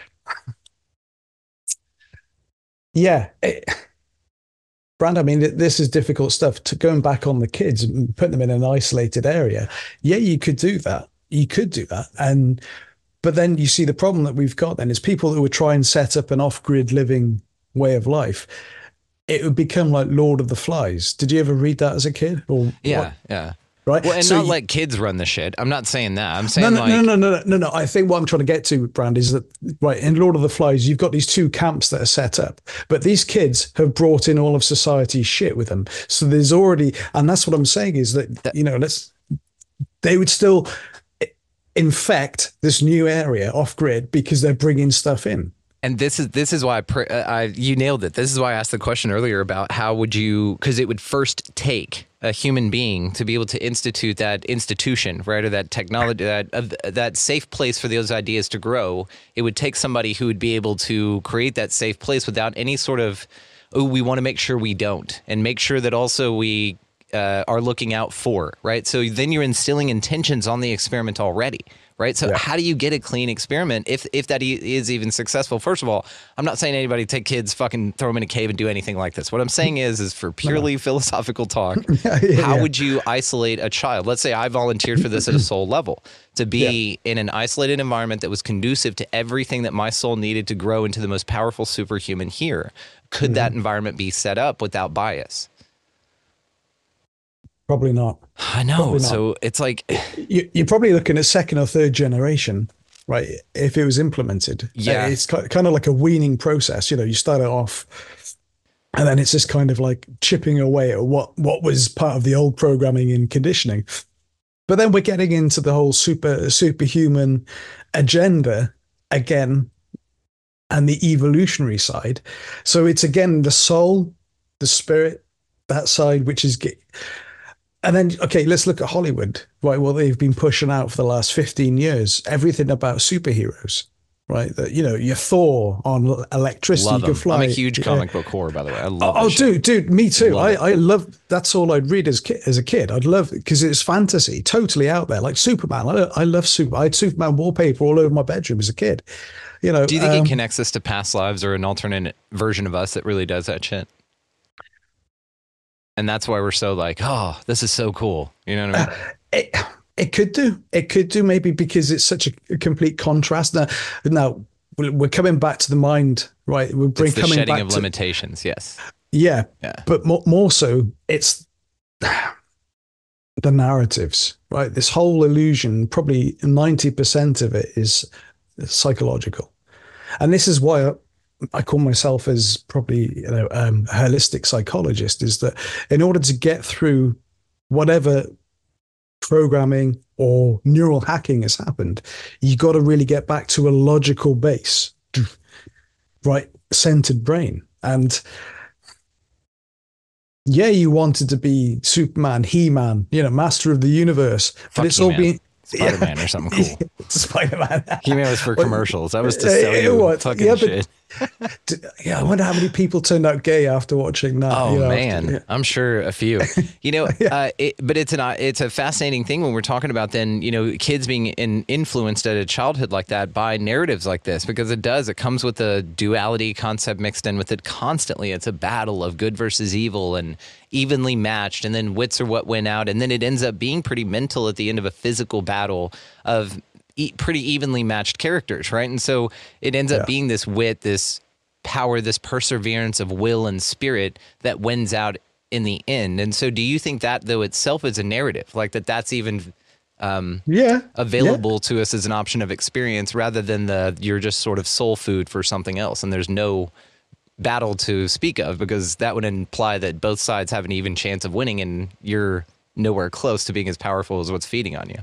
yeah. It, Brand, I mean, this is difficult stuff. To going back on the kids and putting them in an isolated area. Yeah, you could do that. You could do that. And, but then you see the problem that we've got then is people who would try and set up an off-grid living way of life. It would become like Lord of the Flies. Did you ever read that as a kid? Or yeah, what? yeah. Right. Well, and so not you, let kids run the shit. I'm not saying that. I'm saying no, no, like no, no, no, no, no, no. I think what I'm trying to get to, Brand, is that right in Lord of the Flies, you've got these two camps that are set up, but these kids have brought in all of society's shit with them. So there's already, and that's what I'm saying is that, that you know, let's they would still infect this new area off grid because they're bringing stuff in. And this is this is why I, pre- I you nailed it. This is why I asked the question earlier about how would you, because it would first take a human being to be able to institute that institution, right, or that technology, that uh, that safe place for those ideas to grow. It would take somebody who would be able to create that safe place without any sort of, oh, we want to make sure we don't, and make sure that also we uh, are looking out for, right? So then you're instilling intentions on the experiment already. right? So Yeah. how do you get a clean experiment if if that e- is even successful? First of all, I'm not saying anybody take kids, fucking throw them in a cave and do anything like this. What I'm saying is, is for purely philosophical talk, Yeah, yeah, how yeah. would you isolate a child? Let's say I volunteered for this at a soul level, to be in an isolated environment that was conducive to everything that my soul needed to grow into the most powerful superhuman here. Could Mm-hmm. that environment be set up without bias? Probably not. I know. Probably not. So it's like, You, you're probably looking at second or third generation, right? If it was implemented. Yeah. Uh, It's ki- kind of like a weaning process. You know, you start it off and then it's just kind of like chipping away at what, what was part of the old programming and conditioning. But then we're getting into the whole super superhuman agenda again and the evolutionary side. So it's again the soul, the spirit, that side, which is ge- and then, okay, let's look at Hollywood, right? Well, they've been pushing out for the last fifteen years, everything about superheroes, right? That, you know, your Thor on l- electricity, love you can them. fly. I'm a huge Yeah. comic book whore, by the way. I love Oh, this shit. dude, dude, me too. Love I, it. I love, that's all I'd read as, ki- as a kid. I'd love it because it's fantasy, totally out there, like Superman. I, I love Super. I had Superman wallpaper all over my bedroom as a kid. You know, Do you think um, it connects us to past lives or an alternate version of us that really does that shit? And that's why we're so like, oh, this is so cool. You know what I mean? It, it could do. It could do maybe because it's such a, a complete contrast. Now, now we're we're coming back to the mind, right? We're bring, It's the coming shedding back of to limitations. Yes. yeah, Yeah. but more, more so, it's the narratives, right? This whole illusion, probably ninety percent of it is psychological, and this is why I, I call myself as probably you know um, a holistic psychologist. Is that in order to get through whatever programming or neural hacking has happened, you got to really get back to a logical base, right? Centered brain. And yeah, you wanted to be Superman, He-Man, you know, master of the universe, but Fuck it's all He-Man. being Spider-Man or something cool. Spider-Man. He-Man was for Well, commercials. That was to uh, sell it you was. fucking Yeah, but- shit. D- Yeah, I wonder how many people turned out gay after watching that. Oh you know, man, after- yeah. I'm sure a few. You know, uh, it, but it's an it's a fascinating thing when we're talking about then you know kids being in, influenced at a childhood like that by narratives like this, because it does. It comes with a duality concept mixed in with it constantly. It's a battle of good versus evil and evenly matched, and then wits are what win out, and then it ends up being pretty mental at the end of a physical battle of e- pretty evenly matched characters, right? And so it ends up Yeah. being this wit, this power, this perseverance of will and spirit that wins out in the end. And so do you think that though itself is a narrative, like that that's even um, Yeah. available to us as an option of experience rather than the you're just sort of soul food for something else and there's no battle to speak of, because that would imply that both sides have an even chance of winning and you're nowhere close to being as powerful as what's feeding on you.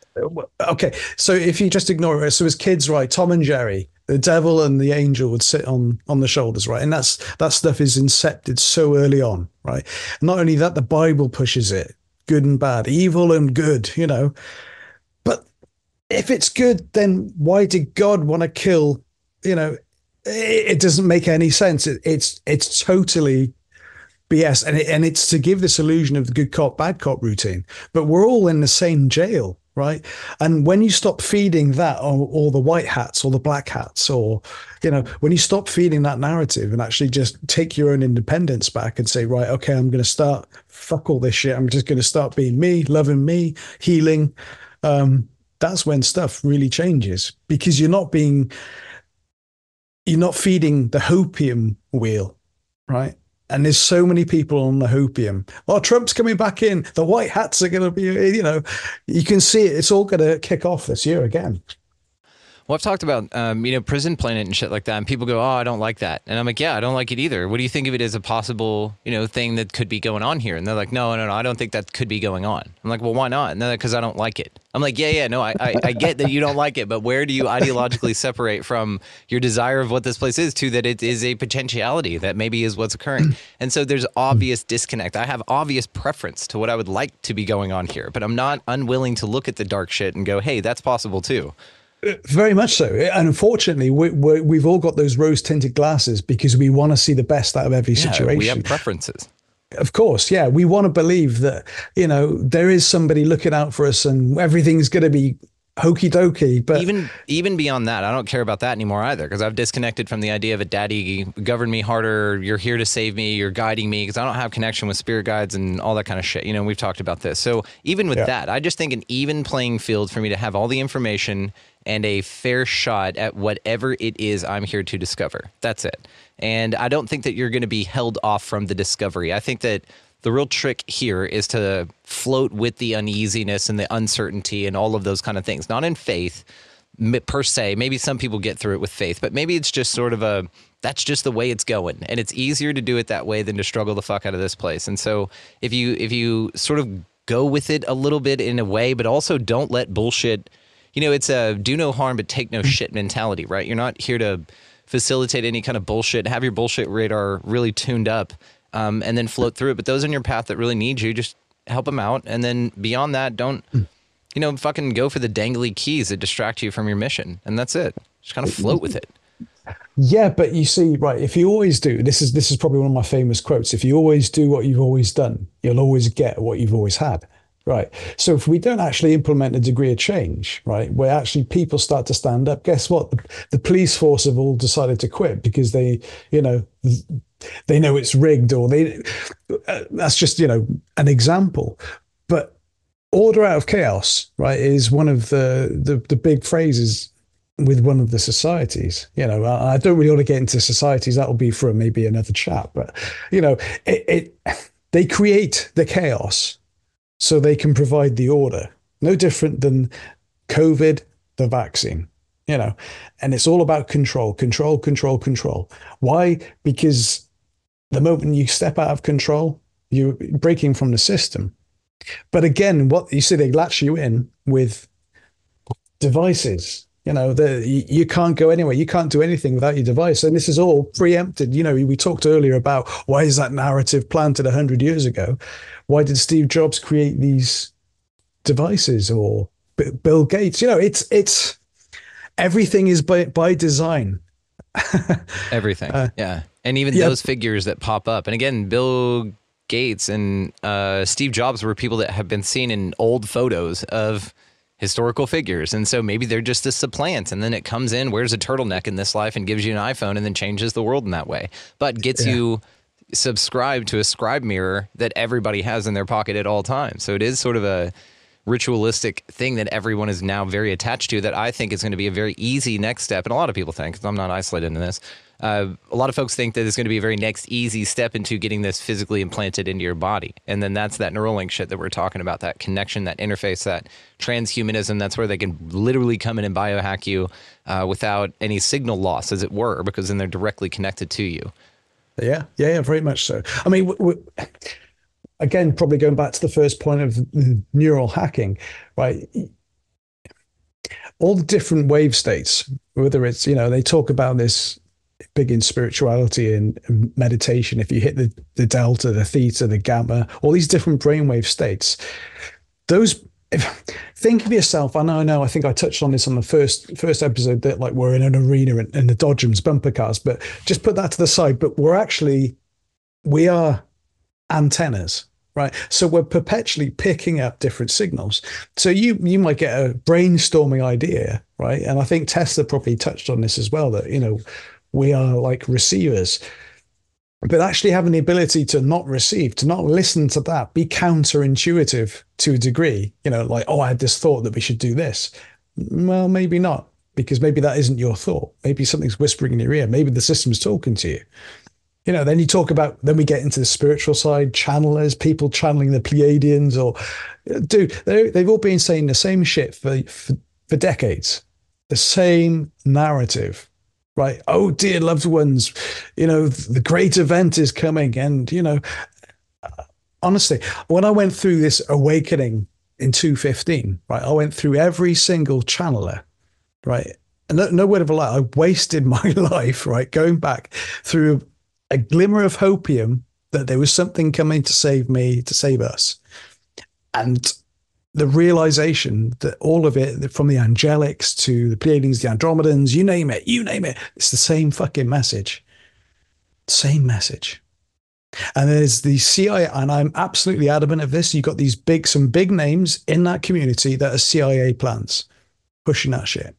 Okay, so if you just ignore it, so as kids, right, Tom and Jerry, the devil and the angel would sit on on the shoulders, right, and that's that stuff is incepted so early on, right. Not only that, the Bible pushes it, good and bad, evil and good, you know. But if it's good, then why did God want to kill? You know, it, it doesn't make any sense. It, it's it's totally B S, and it, and it's to give this illusion of the good cop, bad cop routine. But we're all in the same jail, right? And when you stop feeding that, or, or the white hats, or the black hats, or you know, when you stop feeding that narrative and actually just take your own independence back and say, right, okay, I'm going to start fuck all this shit. I'm just going to start being me, loving me, healing. Um, that's when stuff really changes, because you're not being, you're not feeding the hopium wheel, right? And there's so many people on the hopium. Oh, Trump's coming back in. The white hats are going to be, you know, you can see it. It's all going to kick off this year again. Well, I've talked about, um, you know, Prison Planet and shit like that. And people go, oh, I don't like that. And I'm like, yeah, I don't like it either. What do you think of it as a possible, you know, thing that could be going on here? And they're like, no, no, no, I don't think that could be going on. I'm like, well, why not? And they're like, because I don't like it. I'm like, yeah, yeah, no, I, I, I get that you don't like it. But where do you ideologically separate from your desire of what this place is to that it is a potentiality that maybe is what's occurring? And so there's obvious disconnect. I have obvious preference to what I would like to be going on here, but I'm not unwilling to look at the dark shit and go, hey, that's possible too. Very much so. And unfortunately, we, we, we've all got those rose tinted glasses because we want to see the best out of every Yeah, situation. we have preferences. Of course, yeah. We want to believe that, you know, there is somebody looking out for us and everything's going to be hokey dokey. But even even beyond that, I don't care about that anymore either, because I've disconnected from the idea of a daddy govern me harder, you're here to save me, you're guiding me, because I don't have connection with spirit guides and all that kind of shit. You know, we've talked about this. So even with yeah. that, I just think an even playing field for me to have all the information and a fair shot at whatever it is I'm here to discover. That's it. And I don't think that you're going to be held off from the discovery. I think that the real trick here is to float with the uneasiness and the uncertainty and all of those kind of things, not in faith per se. Maybe some people get through it with faith, but maybe it's just sort of a, that's just the way it's going. And it's easier to do it that way than to struggle the fuck out of this place. And so if you, if you sort of go with it a little bit in a way, but also don't let bullshit, you know, it's a do no harm, but take no shit mentality, right? You're not here to facilitate any kind of bullshit, have your bullshit radar really tuned up, um, and then float through it. But those in your path that really need you, just help them out. And then beyond that, don't, you know, fucking go for the dangly keys that distract you from your mission. And that's it. Just kind of float with it. Yeah, but you see, right, if you always do, this is this is probably one of my famous quotes, if you always do what you've always done, you'll always get what you've always had. Right. So if we don't actually implement a degree of change, right, where actually people start to stand up, guess what? The, the police force have all decided to quit because they, you know, they know it's rigged, or they, uh, that's just, you know, an example. But order out of chaos, right, is one of the, the, the big phrases with one of the societies. You know, I, I don't really want to get into societies. That'll be for maybe another chat. But, you know, it, it they create the chaos so they can provide the order. No different than COVID, the vaccine, you know, and it's all about control, control, control, control. Why? Because the moment you step out of control, you're breaking from the system. But again, what you see, they latch you in with devices. You know, the, you, you can't go anywhere. You can't do anything without your device. And this is all preempted. You know, we talked earlier about why is that narrative planted one hundred years ago? Why did Steve Jobs create these devices, or B- Bill Gates? You know, it's it's everything is by, by design. Everything. Uh, yeah. And even yep. those figures that pop up. And again, Bill Gates and uh, Steve Jobs were people that have been seen in old photos of historical figures. And so maybe they're just a supplant, and then it comes in, wears a turtleneck in this life and gives you an iPhone and then changes the world in that way, but gets yeah. you subscribed to a scribe mirror that everybody has in their pocket at all times. So it is sort of a ritualistic thing that everyone is now very attached to, that I think is going to be a very easy next step. And a lot of people think, because I'm not isolated in this, uh, a lot of folks think that it's going to be a very next easy step into getting this physically implanted into your body. And then that's that Neuralink shit that we're talking about, that connection, that interface, that transhumanism. That's where they can literally come in and biohack you uh, without any signal loss, as it were, because then they're directly connected to you. Yeah, yeah, yeah, very much so. I mean, w- w- again, probably going back to the first point of neural hacking, right? All the different wave states, whether it's, you know, they talk about this big in spirituality and meditation. If you hit the, the delta, the theta, the gamma, all these different brainwave states, those, if, think of yourself, I know, I know, I think I touched on this on the first first episode, that like we're in an arena in, in the Dodgems bumper cars, but just put that to the side. But we're actually, we are antennas, right? So we're perpetually picking up different signals. So you you might get a brainstorming idea, right? And I think Tesla probably touched on this as well, that, you know, we are like receivers. But actually having the ability to not receive, to not listen to that, be counterintuitive to a degree, you know, like, oh, I had this thought that we should do this. Well, maybe not, because maybe that isn't your thought. Maybe something's whispering in your ear. Maybe the system's talking to you. You know, then you talk about, then we get into the spiritual side, channelers, people channeling the Pleiadians, or, dude, they've all been saying the same shit for, for, for decades, the same narrative. Right. Oh, dear loved ones, you know, the great event is coming. And, you know, honestly, when I went through this awakening in two fifteen, right, I went through every single channeler, right? And no, no word of a lie, I wasted my life, right, going back through a glimmer of hopium that there was something coming to save me, to save us. And the realization that all of it, from the angelics to the Pleiadians, the Andromedans, you name it, you name it, it's the same fucking message. Same message. And there's the C I A, and I'm absolutely adamant of this. You've got these big, some big names in that community that are C I A plants. pushing that shit,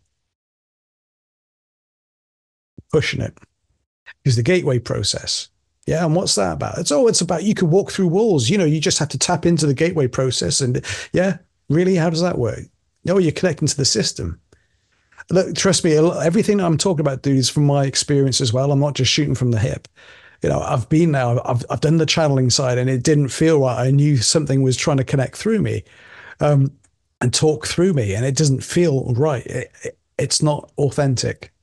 pushing it, is the gateway process. Yeah, and what's that about? It's oh, it's about you can walk through walls. You know, you just have to tap into the gateway process, and yeah, really, how does that work? No, you're connecting to the system. Look, trust me, everything I'm talking about, dude, is from my experience as well. I'm not just shooting from the hip. You know, I've been there, I've I've done the channeling side, and it didn't feel right. I knew something was trying to connect through me, um, and talk through me, and it doesn't feel right. It, it, it's not authentic.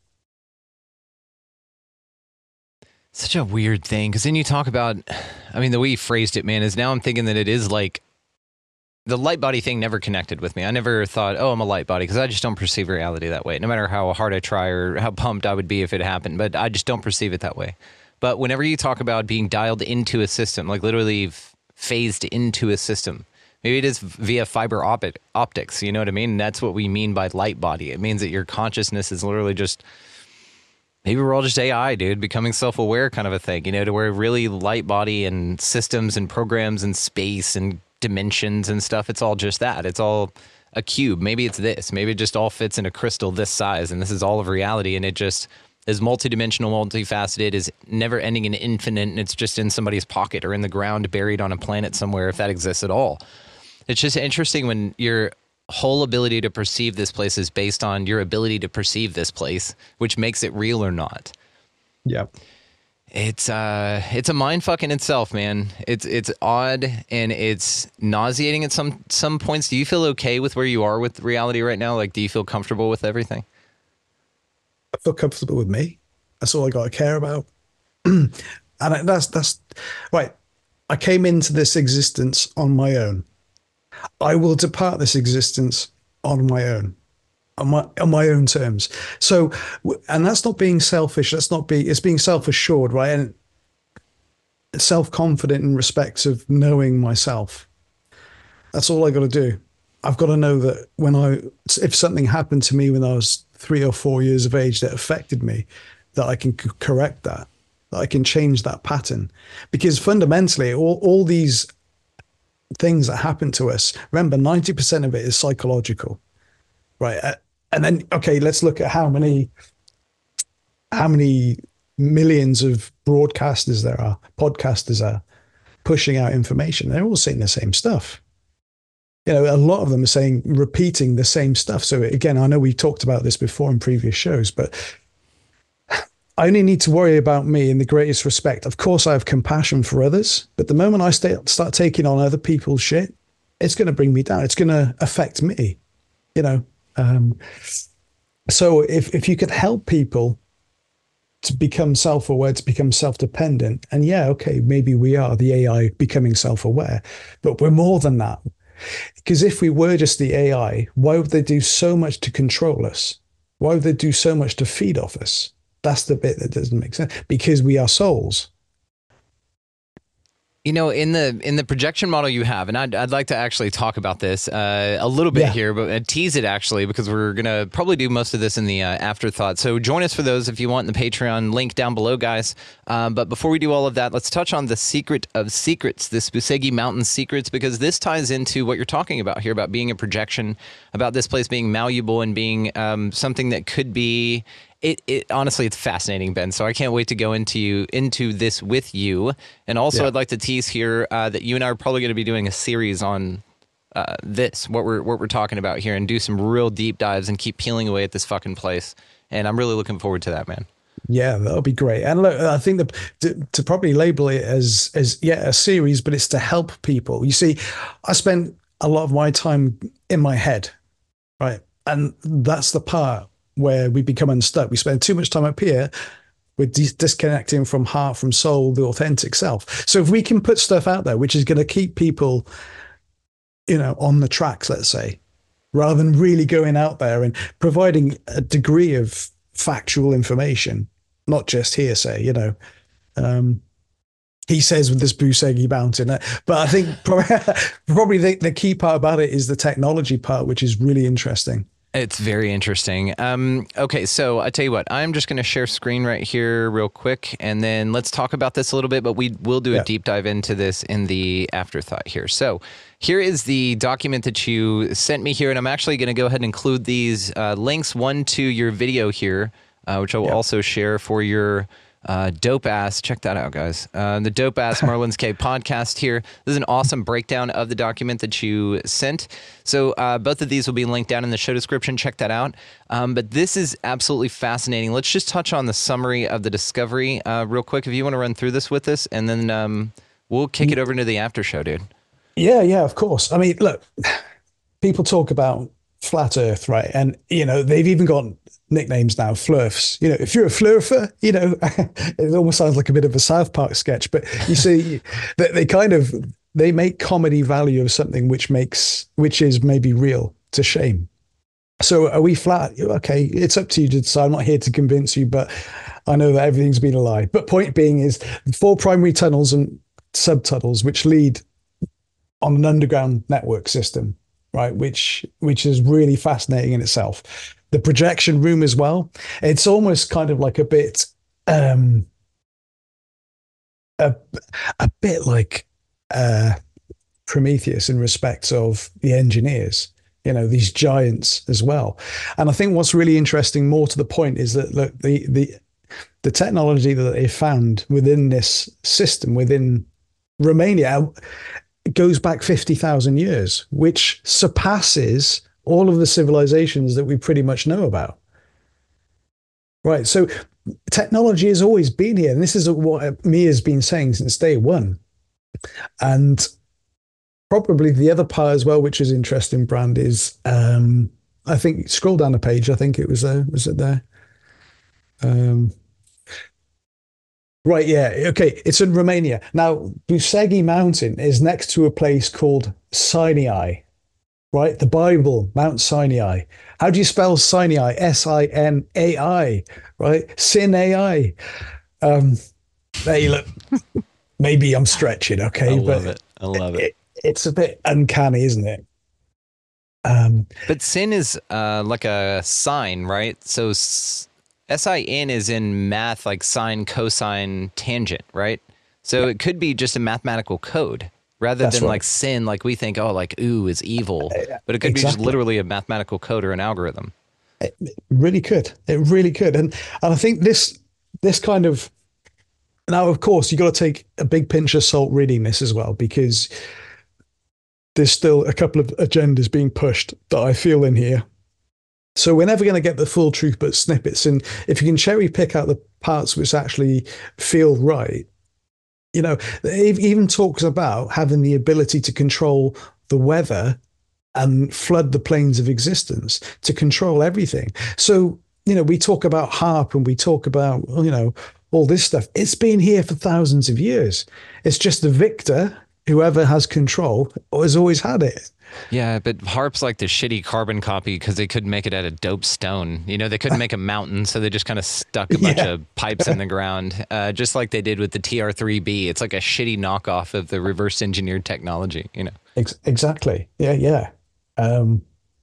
Such a weird thing, because then you talk about, I mean, the way you phrased it, man, is now I'm thinking that it is like the light body thing never connected with me. I never thought, oh, I'm a light body, because I just don't perceive reality that way, no matter how hard I try or how pumped I would be if it happened. But I just don't perceive it that way. But whenever you talk about being dialed into a system, like literally phased into a system, maybe it is via fiber optic, optics, you know what I mean? And that's what we mean by light body. It means that your consciousness is literally just, maybe we're all just A I, dude, becoming self-aware kind of a thing, you know, to where really light body and systems and programs and space and dimensions and stuff, it's all just that. It's all a cube. Maybe it's this. Maybe it just all fits in a crystal this size, and this is all of reality, and it just is multidimensional, multifaceted, is never ending and infinite, and it's just in somebody's pocket or in the ground buried on a planet somewhere, if that exists at all. It's just interesting when your whole ability to perceive this place is based on your ability to perceive this place, which makes it real or not. Yeah. It's uh it's a mind fuck in itself, man. It's it's odd and it's nauseating at some some points. Do you feel okay with where you are with reality right now? Like, do you feel comfortable with everything? I feel comfortable with me. That's all I got to care about. And that's, that's right. I came into this existence on my own. I will depart this existence on my own, on my, on my own terms. So, and that's not being selfish. That's not being, it's being self-assured, right? And self-confident in respects of knowing myself. That's all I got to do. I've got to know that when I, if something happened to me when I was three or four years of age that affected me, that I can c- correct that, that I can change that pattern. Because fundamentally, all, all these things that happen to us, remember, ninety percent of it is psychological, right? And then, okay, let's look at how many, how many millions of broadcasters there are, podcasters are pushing out information. They're all saying the same stuff. You know, a lot of them are saying, repeating the same stuff. So again, I know we talked about this before in previous shows, but I only need to worry about me in the greatest respect. Of course, I have compassion for others, but the moment I stay, start taking on other people's shit, it's going to bring me down. It's going to affect me, you know. Um, so if, if you could help people to become self-aware, to become self-dependent, and yeah, okay, maybe we are the A I becoming self-aware, but we're more than that. Because if we were just the A I, why would they do so much to control us? Why would they do so much to feed off us? That's the bit that doesn't make sense. Because we are souls. You know, in the in the projection model you have, and I'd, I'd like to actually talk about this uh, a little bit yeah. here, but uh, tease it actually, because we're going to probably do most of this in the uh, afterthought. So join us for those if you want in the Patreon link down below, guys. Um, but before we do all of that, let's touch on the secret of secrets, the Busegi Mountain secrets, because this ties into what you're talking about here, about being a projection, about this place being malleable and being um, something that could be... It, it honestly, it's fascinating, Ben. So I can't wait to go into you, into this with you. And also, yeah. I'd like to tease here uh, that you and I are probably going to be doing a series on uh, this, what we're what we're talking about here, and do some real deep dives and keep peeling away at this fucking place. And I'm really looking forward to that, man. Yeah, that'll be great. And look, I think that to, to probably label it as as yeah a series, but it's to help people. You see, I spent a lot of my time in my head, right, and that's the part where we become unstuck. We spend too much time up here. We're dis- disconnecting from heart, from soul, the authentic self. So if we can put stuff out there, which is going to keep people, you know, on the tracks, let's say, rather than really going out there and providing a degree of factual information, not just hearsay, you know, um, he says with this Busegi Mountain. But I think probably, probably the, the key part about it is the technology part, which is really interesting. It's very interesting. Um, okay, so I tell you what, I'm just going to share screen right here real quick, and then let's talk about this a little bit, but we will do Yeah. a deep dive into this in the afterthought here. So here is the document that you sent me here, and I'm actually going to go ahead and include these uh, links, one to your video here, uh, which I will Yeah. also share for your uh, dope ass. Check that out, guys. Uh, the dope ass Marlins Cave podcast here. This is an awesome breakdown of the document that you sent. So uh, both of these will be linked down in the show description. Check that out. Um, but this is absolutely fascinating. Let's just touch on the summary of the discovery uh, real quick. If you want to run through this with us, and then um, we'll kick it over into the after show, dude. Yeah, yeah, of course. I mean, look, people talk about flat Earth, right? And you know, they've even got nicknames now, flurfs. You know, if you're a flurfer, you know, it almost sounds like a bit of a South Park sketch. But you see, that they kind of they make comedy value of something which makes which is maybe real to shame. So are we flat? Okay, it's up to you to decide. I'm not here to convince you, but I know that everything's been a lie. But point being is four primary tunnels and subtunnels which lead on an underground network system, right? Which which is really fascinating in itself. The projection room as well. It's almost kind of like a bit, um, a a bit like uh, Prometheus in respect of the engineers. You know, these giants as well. And I think what's really interesting, more to the point, is that look, the the the technology that they found within this system within Romania goes back fifty thousand years, which surpasses all of the civilizations that we pretty much know about. Right. So technology has always been here. And this is what Mia's been saying since day one. And probably the other part as well, which is interesting, Brand, is um, I think scroll down the page. I think it was there. Was it there? Um, right. Yeah. Okay. It's in Romania. Now, Busegi Mountain is next to a place called Sinai. Right, the Bible, Mount Sinai. How do you spell Sinai? S I N A I, right? Sin A I. Um, there you look. Maybe I'm stretching, okay? I but love it. I love it. it. It's a bit uncanny, isn't it? Um, But sin is uh, like a sine, right? So S I N is in math, like sine, cosine, tangent, right? So it could be just a mathematical code. Rather That's than right. like sin, like we think, oh, like ooh is evil, but it could be just Exactly. literally a mathematical code or an algorithm. It really could. It really could. And and I think this this kind of now, of course, you got to take a big pinch of salt reading this as well, because there's still a couple of agendas being pushed that I feel in here. So we're never going to get the full truth, but snippets. And if you can cherry pick out the parts which actually feel right, you know, it even talks about having the ability to control the weather and flood the planes of existence, to control everything. So, you know, we talk about HAARP and we talk about, you know, all this stuff. It's been here for thousands of years. It's just the victor, whoever has control, has always had it. Yeah, but HAARP's like the shitty carbon copy because they couldn't make it out of dope stone. You know, they couldn't make a mountain, so they just kind of stuck a bunch Yeah. of pipes in the ground, uh, just like they did with the T R three B. It's like a shitty knockoff of the reverse engineered technology, you know. Ex- exactly. Yeah, yeah. Um,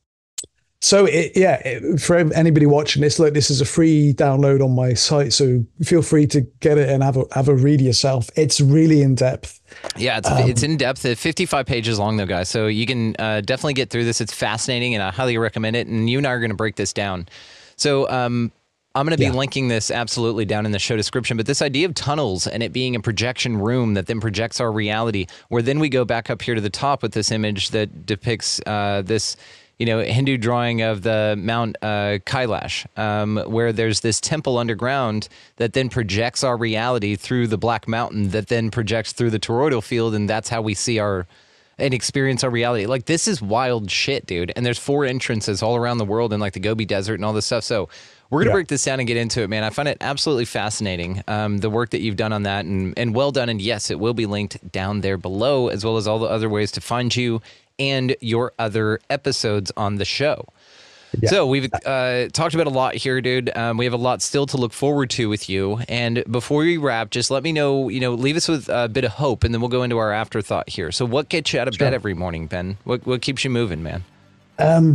so, it, yeah, it, for anybody watching this, look, this is a free download on my site, so feel free to get it and have a, have a read yourself. It's really in depth. Yeah, it's Um, it's in depth. It's fifty-five pages long, though, guys. So you can uh, definitely get through this. It's fascinating, and I highly recommend it. And you and I are going to break this down. So um, I'm going to be Yeah. linking this absolutely down in the show description. But this idea of tunnels and it being a projection room that then projects our reality, where then we go back up here to the top with this image that depicts uh, this, you know, Hindu drawing of the Mount uh, Kailash, um, where there's this temple underground that then projects our reality through the Black Mountain that then projects through the toroidal field, and that's how we see our and experience our reality. Like, this is wild shit, dude. And there's four entrances all around the world in like the Gobi Desert and all this stuff. So we're going to Yeah. break this down and get into it, man. I find it absolutely fascinating, um, the work that you've done on that, and, and well done. And yes, it will be linked down there below, as well as all the other ways to find you and your other episodes on the show. Yeah. So we've uh, talked about a lot here, dude. Um, we have a lot still to look forward to with you. And before we wrap, just let me know, you know, leave us with a bit of hope, and then we'll go into our afterthought here. So what gets you out of Sure. bed every morning, Ben? What what keeps you moving, man? Um,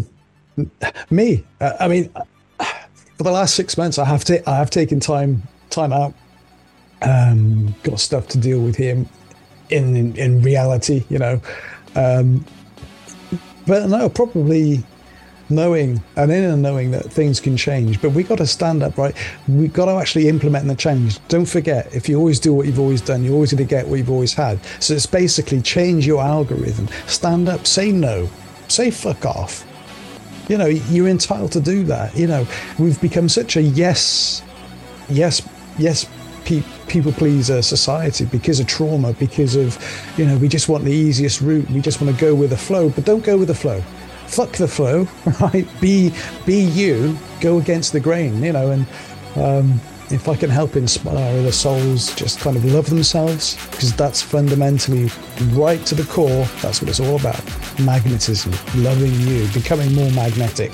Me, uh, I mean, for the last six months, I have ta- I have taken time time out. Um, got stuff to deal with here in in, in reality, you know. Um, but no, probably knowing and in and knowing that things can change. But we got to stand up, right? We got to actually implement the change. Don't forget, if you always do what you've always done, you're always going to get what you've always had. So it's basically change your algorithm. Stand up, say no, say fuck off. You know, you're entitled to do that. You know, we've become such a yes, yes, yes, pe- people pleaser society because of trauma, because of, you know, we just want the easiest route. We just want to go with the flow, but don't go with the flow. Fuck the flow, right? Be, be you. Go against the grain. You know, and um, if I can help inspire other souls, just kind of love themselves, because that's fundamentally right to the core. That's what it's all about. Magnetism, loving you, becoming more magnetic.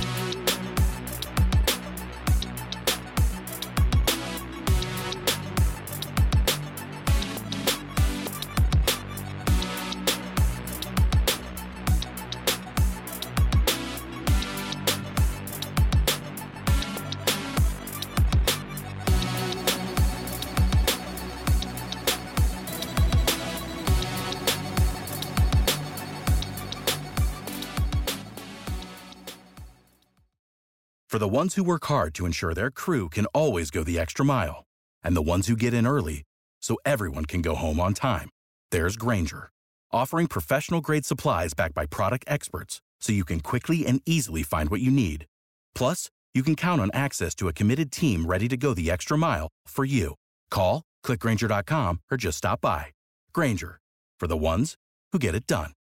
For the ones who work hard to ensure their crew can always go the extra mile, and the ones who get in early so everyone can go home on time, there's Grainger, offering professional-grade supplies backed by product experts so you can quickly and easily find what you need. Plus, you can count on access to a committed team ready to go the extra mile for you. Call, click Grainger dot com, or just stop by. Grainger, for the ones who get it done.